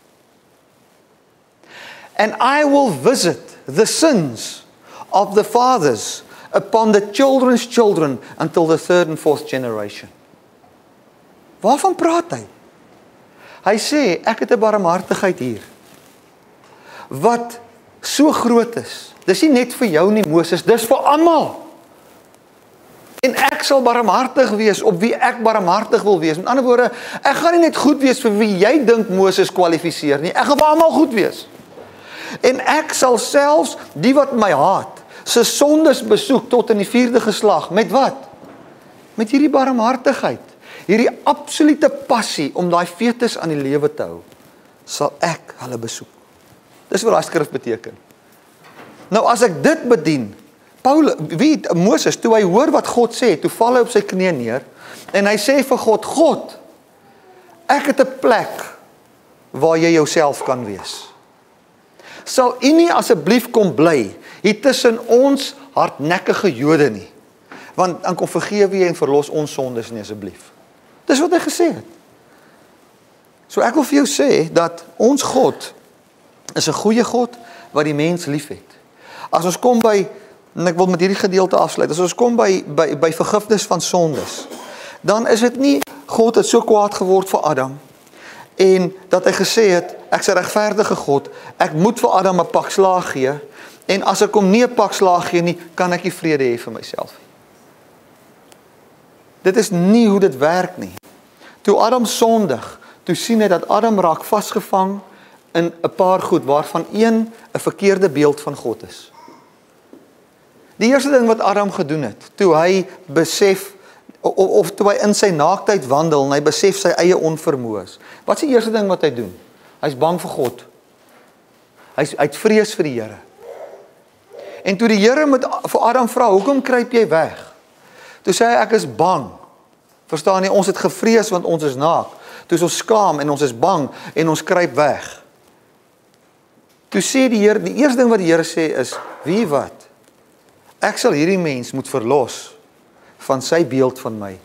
And I will visit the sins of the fathers upon the children's children until the third and fourth generation. Waarvan praat hy? Hy sê, ek het 'n barmhartigheid hier, wat so groot is. Dis nie net vir jou nie, Moses, dis vir almal. En ek sal barmhartig wees op wie ek barmhartig wil wees. Met ander woorde, ek gaan nie net goed wees vir wie jy dink Moses kwalifiseer nie. Ek gaan vir almal goed wees. En ek sal selfs die wat my haat, se sondes besoek tot in die 4de geslag. Met wat? Met hierdie barmhartigheid. Hierdie absolute passie om daai fetus aan die lewe te hou, sal ek hulle besoek. Dis wat daai skrif beteken. Nou as ek dit bedien, Moses, toe hy hoor wat God sê, toe val hy op sy knie neer, en hy sê vir God, God, ek het 'n plek waar jy jouself kan wees. Sal u nie asseblief kom bly hier tussen ons hardnekkige Jode nie, want dan kom vergewe jy en verlos ons sondes nie asseblief. Dis wat hy gesê het. So ek wil vir jou sê, dat ons God is 'n goeie God, wat die mens lief het. As ons kom by, en ek wil met hierdie gedeelte afsluit, as ons kom by vergifnis van sondes, dan is dit nie, God het so kwaad geword vir Adam, en dat hy gesê het, ek is 'n regverdige God, ek moet vir Adam 'n pak slaag gee, en as ek hom nie 'n pak slaag gee nie, kan ek nie vrede hê vir myself. Dit is nie hoe dit werk nie. Toe Adam sondig, toe sien hy dat Adam raak vasgevang in 'n paar goed, waarvan een 'n verkeerde beeld van God is. Die eerste ding wat Adam gedoen het, toe hy besef, of toe hy in sy naaktheid wandel, en hy besef sy eie onvermoë is. Wat is die eerste ding wat hy doen? Hy's bang vir God. Hy het vrees vir die Here. En toe die Here vir Adam vra, hoekom kruip jy weg? Toe sê hy, ek is bang. Verstaan nie, ons het gevrees want ons is naak. Toe is ons skaam en ons is bang en ons kruip weg. Toe sê die Here, die eerste ding wat die Here sê is, wie wat? Ek sal hierdie mens moet verlos van sy beeld van my.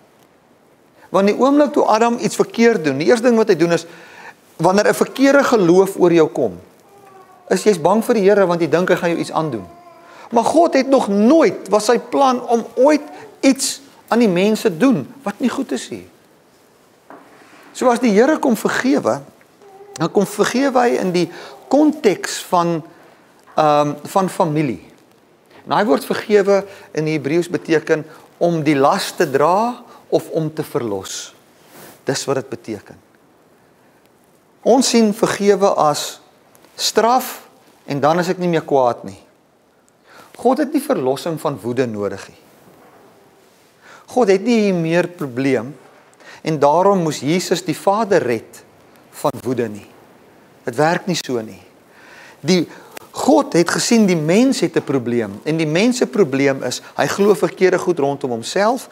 Want die oomblik toe Adam iets verkeerd doen, die eerste ding wat hy doen is, wanneer 'n verkeerde geloof oor jou kom, is jy's bang vir die Here want jy dink hy gaan jou iets aandoen. Maar God het nog nooit, was sy plan om ooit iets aan die mense doen wat nie goed is nie. So as die Here kom vergewe, dan kom vergewe hy in die konteks van familie. En hy word vergewe in die Hebreëus beteken om die las te dra of om te verlos. Dis wat dit beteken. Ons sien vergewe as straf en dan is ek nie meer kwaad nie. God het nie verlossing van woede nodig nie. God het nie hier meer probleem en daarom moes Jesus die Vader red van woede nie. Dit werk nie so nie. God het gesien die mens het 'n probleem en die mens se probleem is hy glo verkeerde goed rondom homself,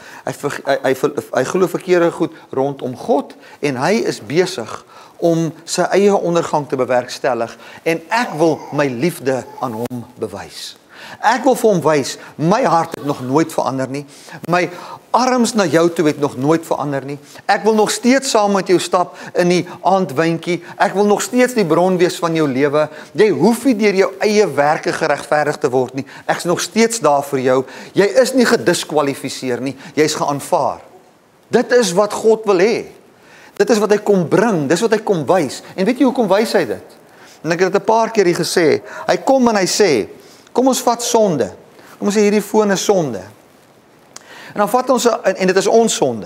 hy glo verkeerde goed rondom God en hy is besig om sy eie ondergang te bewerkstellig en ek wil my liefde aan hom bewys. Ek wil vir hom wys, my hart het nog nooit verander nie. My arms na jou toe het nog nooit verander nie. Ek wil nog steeds saam met jou stap in die aandwyntjie. Ek wil nog steeds die bron wees van jou lewe. Jy hoef nie deur jou eie werke geregverdig te word nie. Ek is nog steeds daar vir jou. Jy is nie gediskwalifiseer nie. Jy is geaanvaar. Dit is wat God wil hê. Dit is wat hy kom bring. Dis wat hy kom wys. En weet jy hoekom wys hy dit? En ek het dit 'n paar keer hier gesê. Hy kom en hy sê, kom ons vat sonde. Kom ons sê hierdie foon is sonde. En dan vat ons, en dit is ons sonde.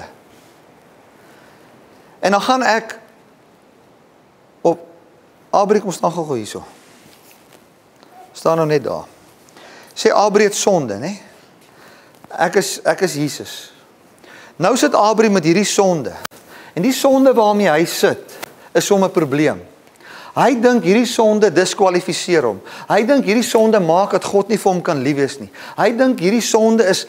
En dan gaan ek op, Abri, kom staan gou hierso. Staan nou net daar. Sê Abri het sonde, né? Ek is Jesus. Nou sit Abri met hierdie sonde. En die sonde waarmee hy sit, is sommer 'n probleem. Hy dink hierdie sonde diskwalifiseer hom. Hy dink hierdie sonde maak dat God nie vir hom kan lief wees nie. Hy dink hierdie sonde is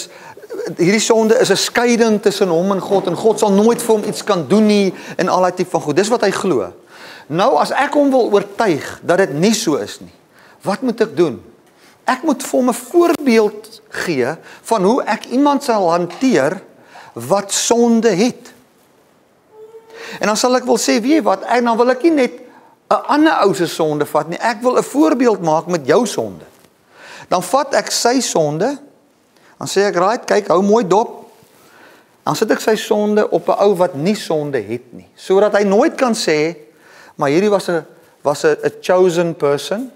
'n skeiding tussen hom en God sal nooit vir hom iets kan doen nie en al daai tipe van goed. Dis wat hy glo. Nou as ek hom wil oortuig dat dit nie so is nie, wat moet ek doen? Ek moet vir hom 'n voorbeeld gee van hoe ek iemand sal hanteer wat sonde het. En dan sal ek wil sê, weet jy wat, dan wil ek nie net 'n ander ou se sonde vat nie, ek wil 'n voorbeeld maak met jou sonde. Dan vat ek sy sonde, dan sê ek, right, kyk, hou mooi dop, dan sit ek sy sonde op 'n ou wat nie sonde het nie, sodat hy nooit kan sê, maar hierdie was 'n chosen person,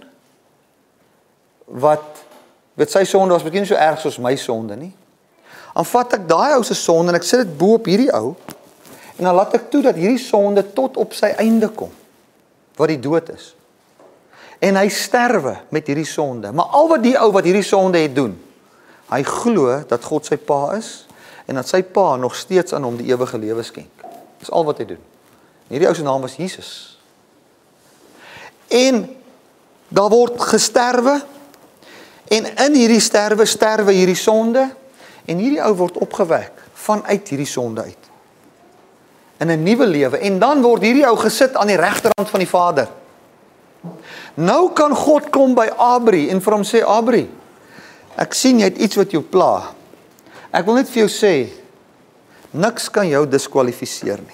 wat, weet sy sonde was miskien nie so erg soos my sonde nie. Dan vat ek daai ou se sonde en ek sit dit bo op hierdie ou, en dan laat ek toe dat hierdie sonde tot op sy einde kom, wat die dood is. En hy sterwe met hierdie sonde. Maar al wat die ou wat hierdie sonde het doen, hy glo dat God sy pa is, en dat sy pa nog steeds aan hom die ewige lewe skenk. Dis al wat hy doen. Hierdie ou se naam was Jesus. En daar word gesterwe, en in hierdie sterwe hierdie sonde, en hierdie ou word opgewek vanuit hierdie sonde uit. In 'n nuwe lewe, en dan word hierdie ou gesit aan die regterhand van die Vader. Nou kan God kom by Abri en vir hom sê, Abri, ek sien jy het iets wat jou pla. Ek wil net vir jou sê, niks kan jou diskwalifiseer nie.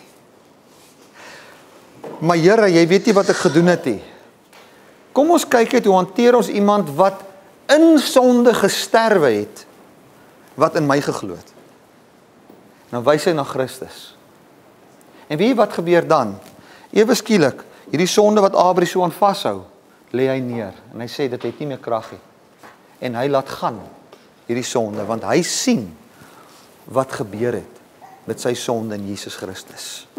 Maar Here, jy weet nie wat ek gedoen het nie. Kom ons kyk uit hoe hanteer ons iemand wat in sonde gesterwe het, wat in my geglo het. Nou wys hy na Christus. En weet jy wat gebeur dan? Ewe skielik, hierdie sonde wat Abri so aan vashou, lê hy neer, en hy sê, dit het nie meer krag nie. En hy laat gaan, hierdie sonde, want hy sien wat gebeur het met sy sonde in Jesus Christus.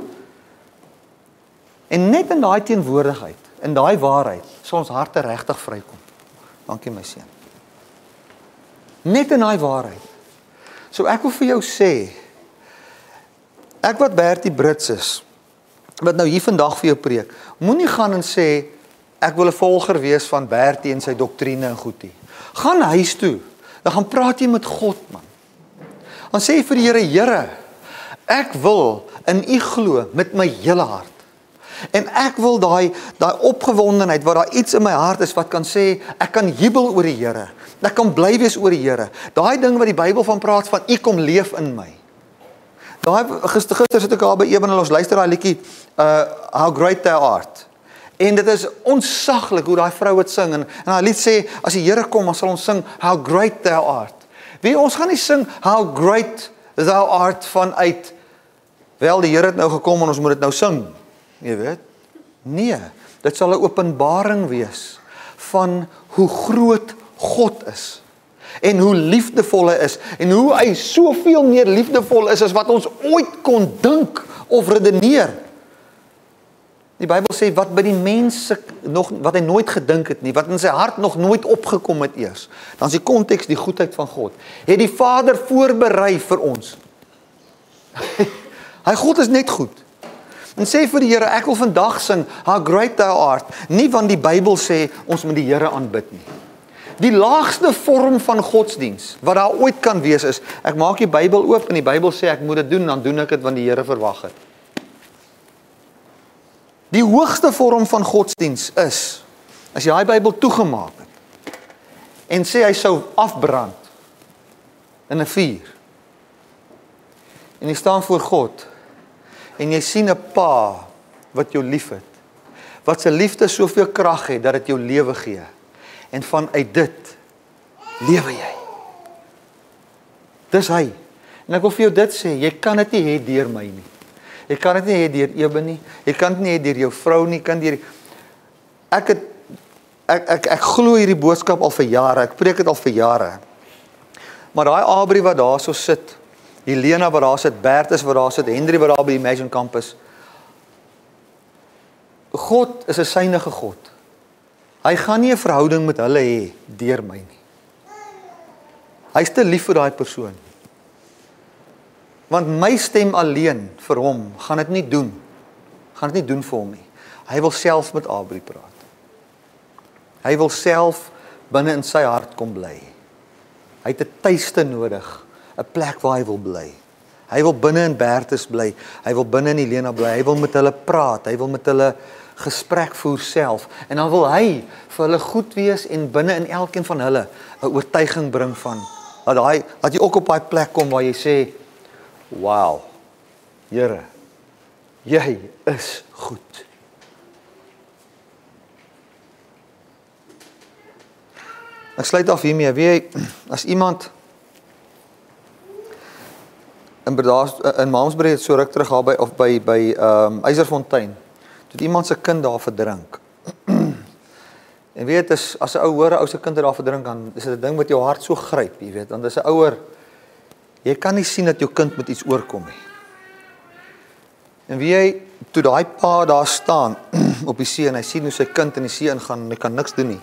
En net in daai teenwoordigheid, in daai waarheid, sal ons harte regtig vrykom. Dankie my seun. Net in daai waarheid. So ek wil vir jou sê, ek wat Bertie Brits is, wat nou hier vandag vir jou preek, moenie gaan en sê, ek wil 'n volger wees van Bertie en sy doktrine en goed nie. Gaan huis toe, dan gaan praat jy met God, man. Dan sê jy vir die Here, Here, ek wil in U glo met my hele hart. En ek wil daai opgewondenheid, waar daar iets in my hart is wat kan sê, ek kan jubel oor die Here. Ek kan bly wees oor die Here. Daai ding wat die Bybel van praat, van U kom leef in my. Gister sit ek daar by Eben en ons luister daai liedjie, How Great Thou Art. En dit is onsaglik hoe daai vrou het sing, en daai lied sê, as die Here kom, dan sal ons sing, How Great Thou Art. Wie, ons gaan nie sing, How Great Thou Art vanuit, wel, die Here het nou gekom en ons moet dit nou sing. Jy weet? Nee, dit sal 'n openbaring wees van hoe groot God is. En hoe liefdevol hy is, en hoe hy soveel meer liefdevol is as wat ons ooit kon dink of redeneer. Die Bybel sê, wat by die mense nog, wat hy nooit gedink het nie, wat in sy hart nog nooit opgekom het eers, dan is die konteks die goedheid van God. Het die Vader voorberei vir ons. Hy God is net goed. En sê vir die Here, ek wil vandag sing, How Great Thou Art, nie want die Bybel sê, ons moet die Here aanbid nie. Die laagste vorm van godsdiens, wat daar ooit kan wees is, ek maak die Bybel oop en die Bybel sê, ek moet dit doen, dan doen ek dit, want die Here verwag het. Die hoogste vorm van godsdiens is, as jy die Bybel toegemaak het, en sê hy sou afbrand, in 'n vuur, en jy staan voor God, en jy sien 'n pa, wat jou lief het, wat sy liefde soveel krag het, dat dit jou lewe gee, en vanuit dit, lewe jy. Dis hy. En ek wil vir jou dit sê, jy kan dit nie hê deur my nie. Jy kan dit nie hê deur Eben nie. Jy kan dit nie hê deur jou vrou nie. Ek glo hierdie boodskap al vir jare. Ek preek dit al vir jare. Maar daai Abri wat daar so sit, Helena wat daar sit, Bertus wat daar sit, Henry wat daar by die Imagine Campus. God is 'n synige God. Hy gaan nie 'n verhouding met hulle hê deur my nie. Hy's te lief vir daai persoon. Want my stem alleen vir hom gaan dit nie doen. Gaan dit nie doen vir hom nie. Hy wil self met Abri praat. Hy wil self binne in sy hart kom bly. Hy het 'n tuiste nodig, 'n plek waar hy wil bly. Hy wil binne in Bertus bly. Hy wil binne in Helena bly. Hy wil met hulle praat. Hy wil met hulle gesprek voer self. En dan wil hy vir hulle goed wees en binne in elkeen van hulle 'n oortuiging bring van, dat jy ook op daai plek kom waar jy sê, wow, Here, jy is goed. Ek sluit af hiermee, weet jy, as iemand in Malmesbury het so ruk terug daar by Eiserfontein, toe iemand se kind daar verdrink. En weet, as 'n ou hoor 'n ou se kind daar verdrink, dan is dit 'n ding wat jou hart so gryp, jy weet, want as 'n ouer, jy kan nie sien dat jou kind met iets oorkom nie. En wie jy, toe daai pa daar staan op die see en hy sien hoe sy kind in die see ingaan en hy kan niks doen nie.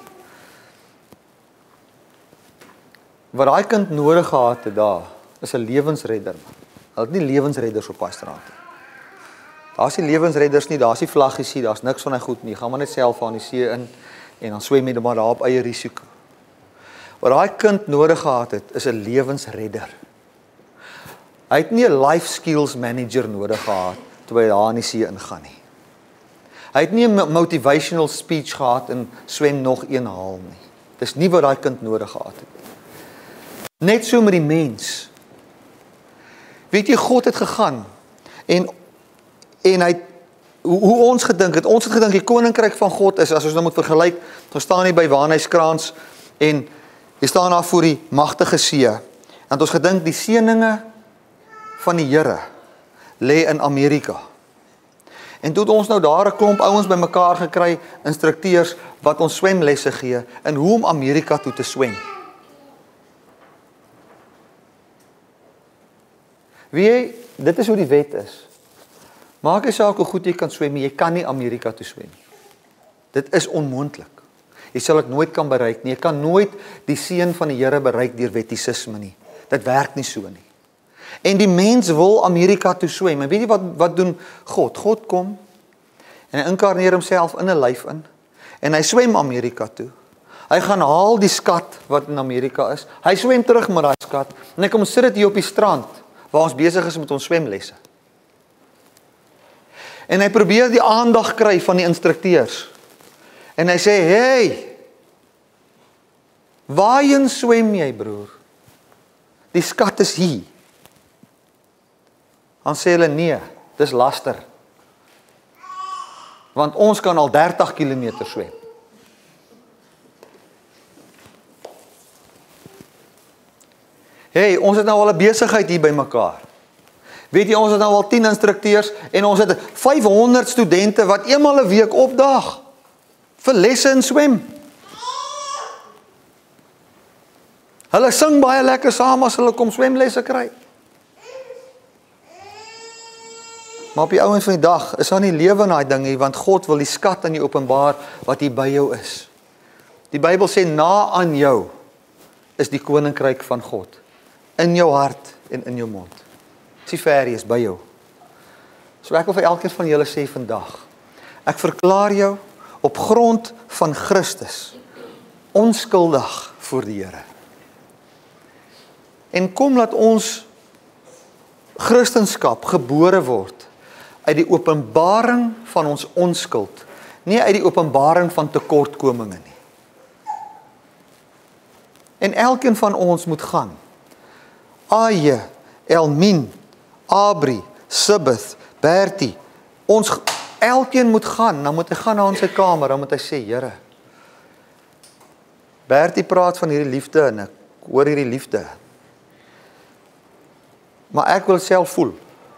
Wat daai kind nodig gehad het daar, is 'n lewensredder. Hulle het nie lewensredders op daai straat nie. Daar's nie lewensredders nie, daar's nie vlaggies nie, daar's niks van hy goed nie. Gaan maar net self aan die see in en dan swem jy maar daar op eie risiko. Wat daai kind nodig gehad het, is 'n lewensredder. Hy het nie 'n life skills manager nodig gehad toe hy daar in die see ingaan nie. Hy het nie 'n motivational speech gehad en swem nog een haal nie. Dis nie wat daai kind nodig gehad het. Net so met die mens. Weet jy, God het gegaan en hy, hoe ons gedink het, die koninkryk van God is, as ons nou moet vergelyk, dan staan hy by Waarnhuiskraans en hy staan daar voor die magtige see. En ons gedink die seëninge van die Here lê in Amerika. En toe het ons nou daar 'n klomp ouens bymekaar gekry, instrukteurs wat ons swemlesse gee in hoe om Amerika toe te swem. Weet jy, dit is hoe die wet is. Maak nie saak hoe goed jy kan swem, jy kan nie Amerika toe swem. Dit is onmoontlik. Jy sal dit nooit kan bereik nie. Jy kan nooit die seën van die Here bereik deur wettisisme nie. Dit werk nie so nie. En die mens wil Amerika toe swem. En weet jy wat doen God? God kom en hy inkarneer homself in 'n lyf in en hy swem Amerika toe. Hy gaan haal die skat wat in Amerika is. Hy swem terug met daai skat en hy kom sit dit hier op die strand waar ons besig is met ons swemlesse. En hy probeer die aandag kry van die instrukteurs. En hy sê, hey, waarheen swem jy, broer? Die skat is hier. Dan sê hulle, nee, dis laster. Want ons kan al 30 kilometer swem. Hey, ons het nou al 'n besigheid hier by mekaar. Weet jy, ons het nou al 10 instrukteurs en ons het 500 studente wat eenmal 'n week opdaag vir lesse in swem. Hulle sing baie lekker saam as hulle kom swemlesse kry. Maar op die ouens van die dag is daar nie lewe in daai ding nie, want God wil die skat aan jou openbaar wat hier by jou is. Die Bybel sê, na aan jou is die koninkryk van God. In jou hart en in jou mond. Die ver is by jou. So ek wil vir elkeen van julle sê vandag, ek verklaar jou op grond van Christus onskuldig voor die Here. En kom laat ons Christendom gebore word uit die openbaring van ons onskuld, nie uit die openbaring van tekortkominge nie. En elkeen van ons moet gaan. Aye, Elmin, Abri, Sibeth, Bertie, elkeen moet gaan, dan moet hy gaan na ons sy kamer, dan moet hy sê, Here, Bertie praat van hierdie liefde en ek hoor hierdie liefde. Maar ek wil self voel.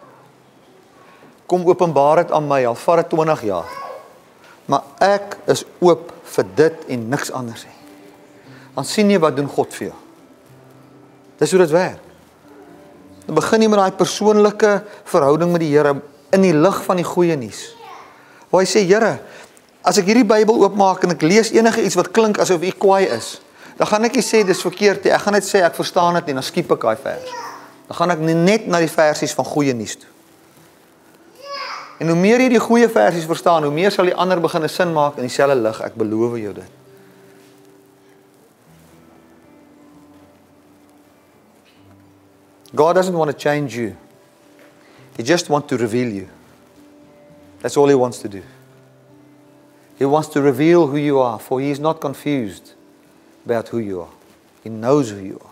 Kom openbaar dit aan my, al vat dit 20 jaar. Maar ek is oop vir dit en niks anders nie. Dan sien jy wat doen God vir jou. Dis hoe dit werk. Dan begin jy met daai persoonlike verhouding met die Here in die lig van die goeie nuus. Waar hy sê, Here, as ek hierdie Bybel oopmaak en ek lees enige iets wat klink asof u kwaai is, dan gaan ek nie sê dis verkeerd nie. Ek gaan net sê ek verstaan dit en dan skiep ek daai vers. Dan gaan ek net na die versies van goeie nuus toe. En hoe meer jy die goeie versies verstaan, hoe meer sal die ander begin 'n sin maak in dieselfde lig. Ek beloof jou dit. God doesn't want to change you. He just wants to reveal you. That's all he wants to do. He wants to reveal who you are, for He is not confused about who you are. He knows who you are.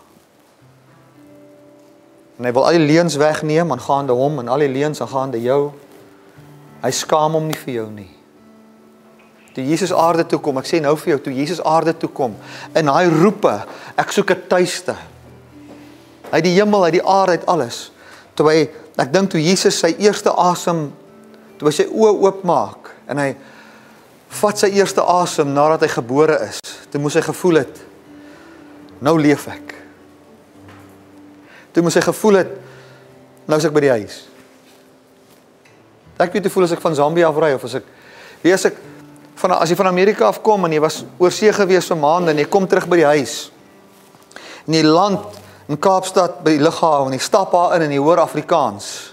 En hy wil al die leuns wegneem, aangaande hom, en al die leuns aangaande jou. Hy skaam hom nie vir jou nie. Toe Jesus aarde toe kom, ek sê nou vir jou, toe Jesus aarde toe kom, in hy roepe, ek soek 'n tuiste. Uit die hemel, uit die aarde, uit alles. Toe hy, ek dink toe Jesus sy eerste asem, toe hy sy oë oopmaak, en hy vat sy eerste asem nadat hy gebore is, toe moes hy gevoel het, nou leef ek. Toe moes hy gevoel het, nou is ek by die huis. Ek weet hoe voel as ek van Zambia afry, of as ek as jy van Amerika afkom, en jy was oor see gewees vir maande, en jy kom terug by die huis, en jy land in Kaapstad by die lughawe, en jy stap daar in, en jy hoor Afrikaans.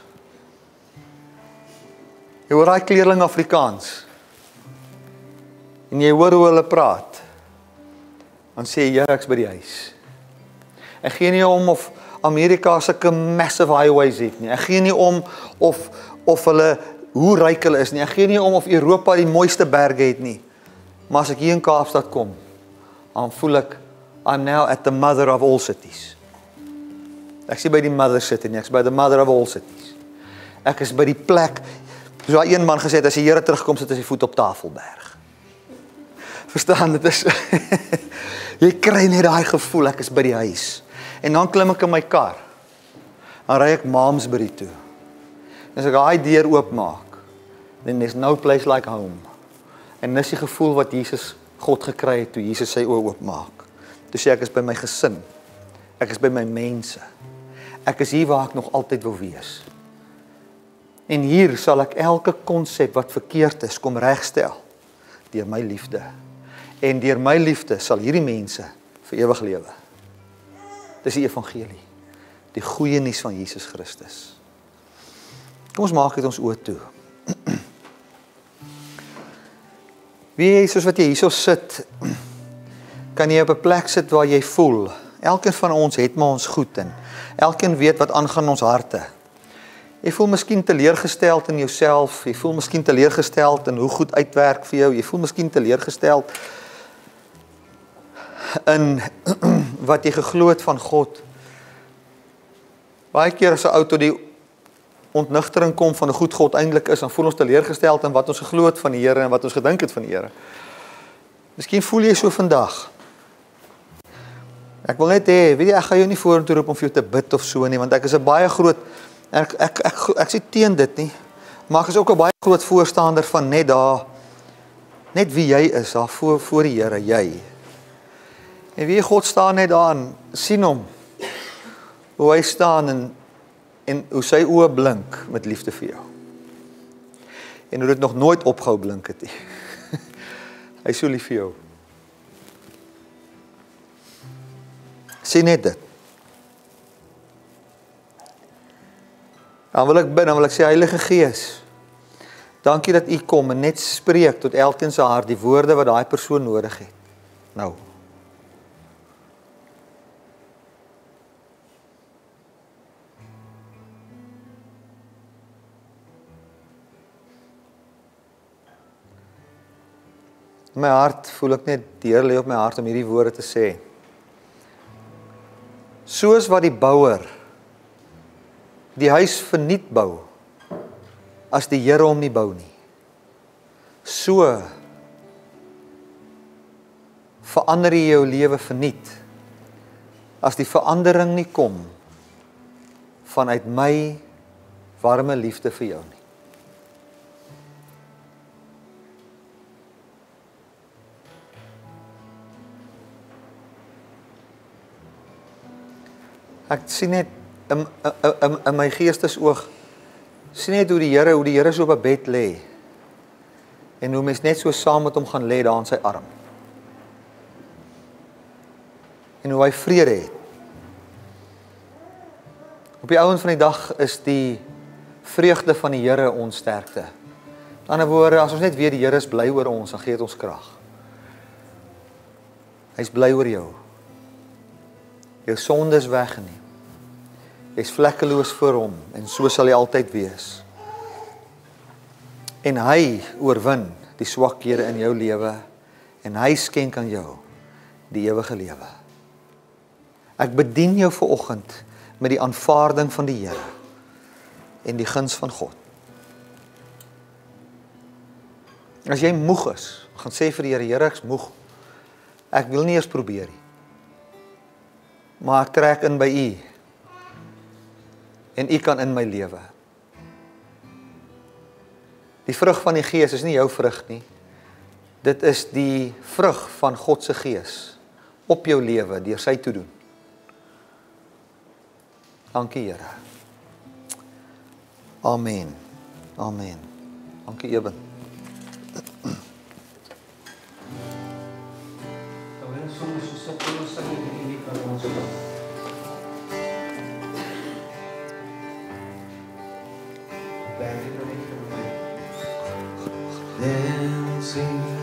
Jy hoor daai kleerling Afrikaans, en jy hoor hoe hulle praat, dan sê jy, ek's by die huis. Ek gee nie om of Amerika sulke massive highways het nie. Ek gee nie om of hulle, hoe ryk hulle is nie. Ek gee nie om of Europa die mooiste berge het nie. Maar as ek hier in Kaapstad kom, dan voel ek, I'm now at the mother of all cities. Ek is by die mother city nie, ek is by the mother of all cities. Ek is by die plek, so een man gesê het, as die Here terugkom, sit hy sy voet op Tafelberg. Verstaan, dit is, jy kry net daai gevoel, ek is by die huis. En dan klim ek in my kar, dan ry ek Malmesbury toe. En as ek daai deur oopmaak, then there's no place like home. En dis die gevoel wat Jesus, God gekry het, toe Jesus sy oë oopmaak. Toe sê ek is by my gesin, ek is by my mense, ek is hier waar ek nog altyd wil wees. En hier sal ek elke konsep wat verkeerd is, kom regstel, deur my liefde. En deur my liefde sal hierdie mense vir ewig lewe. Dis die evangelie, die goeie nuus van Jesus Christus. Kom ons maak dit ons oë toe. Wie jy, soos wat jy hierso sit, kan jy op 'n plek sit waar jy voel, elkeen van ons het maar ons goed in. Elkeen weet wat aangaan in ons harte. Jy voel miskien teleurgesteld in jouself, jy voel miskien teleurgesteld in hoe goed uitwerk vir jou, jy voel miskien teleurgesteld in wat jy geglo het van God. Baie keer as 'n ou tot die ontnigtering kom van hoe goed God eintlik is, dan voel ons teleurgesteld in wat ons geglo het van die Here en wat ons gedink het van die Here. Miskien voel jy so vandag. Ek wil net hê, weet jy, ek gaan jou nie vorentoe roep om vir jou te bid of so nie, want ek is 'n baie groot, ek sê teen dit nie, maar ek is ook 'n baie groot voorstander van net wie jy is, daar voor die Here, jy. En wie God staan net daar en sien hom, hoe hy staan en hoe sy oë blink met liefde vir jou. En hoe dit nog nooit opgehou blink het nie. Hy is so lief vir jou. Sien net dit. Dan wil ek bid, dan wil ek sê, Heilige Gees, dankie dat U kom en net spreek tot elkeen se hart die woorde wat daai persoon nodig het. Nou. In my hart voel ek net, die Here lê op my hart om hierdie woorde te sê. Soos wat die bouer die huis verniet bou, as die Here hom nie bou nie. So verander jy jou lewe verniet, as die verandering nie kom vanuit my warme liefde vir jou nie. Ek sien net in my geestesoog, sien net hoe die Here so op 'n bed lê, en hoe mens net so saam met hom gaan lê daar in sy arm. En hoe hy vrede het. Op die ouend van die dag is die vreugde van die Here ons sterkte. In ander woorde, as ons net weet die Here is bly oor ons, dan gee dit ons krag. Hy is bly oor jou. Jou sonde is weggeneem. Jy is vlekkeloos voor hom, en so sal jy altyd wees. En hy oorwin die swakhede in jou lewe en hy skenk aan jou die ewige lewe. Ek bedien jou vanoggend met die aanvaarding van die Here en die guns van God. As jy moeg is, gaan sê vir die Here, Here, ek is moeg. Ek wil nie eers probeer nie. Maar ek trek in by U. En U kan in my lewe. Die vrug van die Gees is nie jou vrug nie. Dit is die vrug van God se Gees op jou lewe deur sy te doen. Dankie Here. Amen. Amen. Dankie Eben. Dancing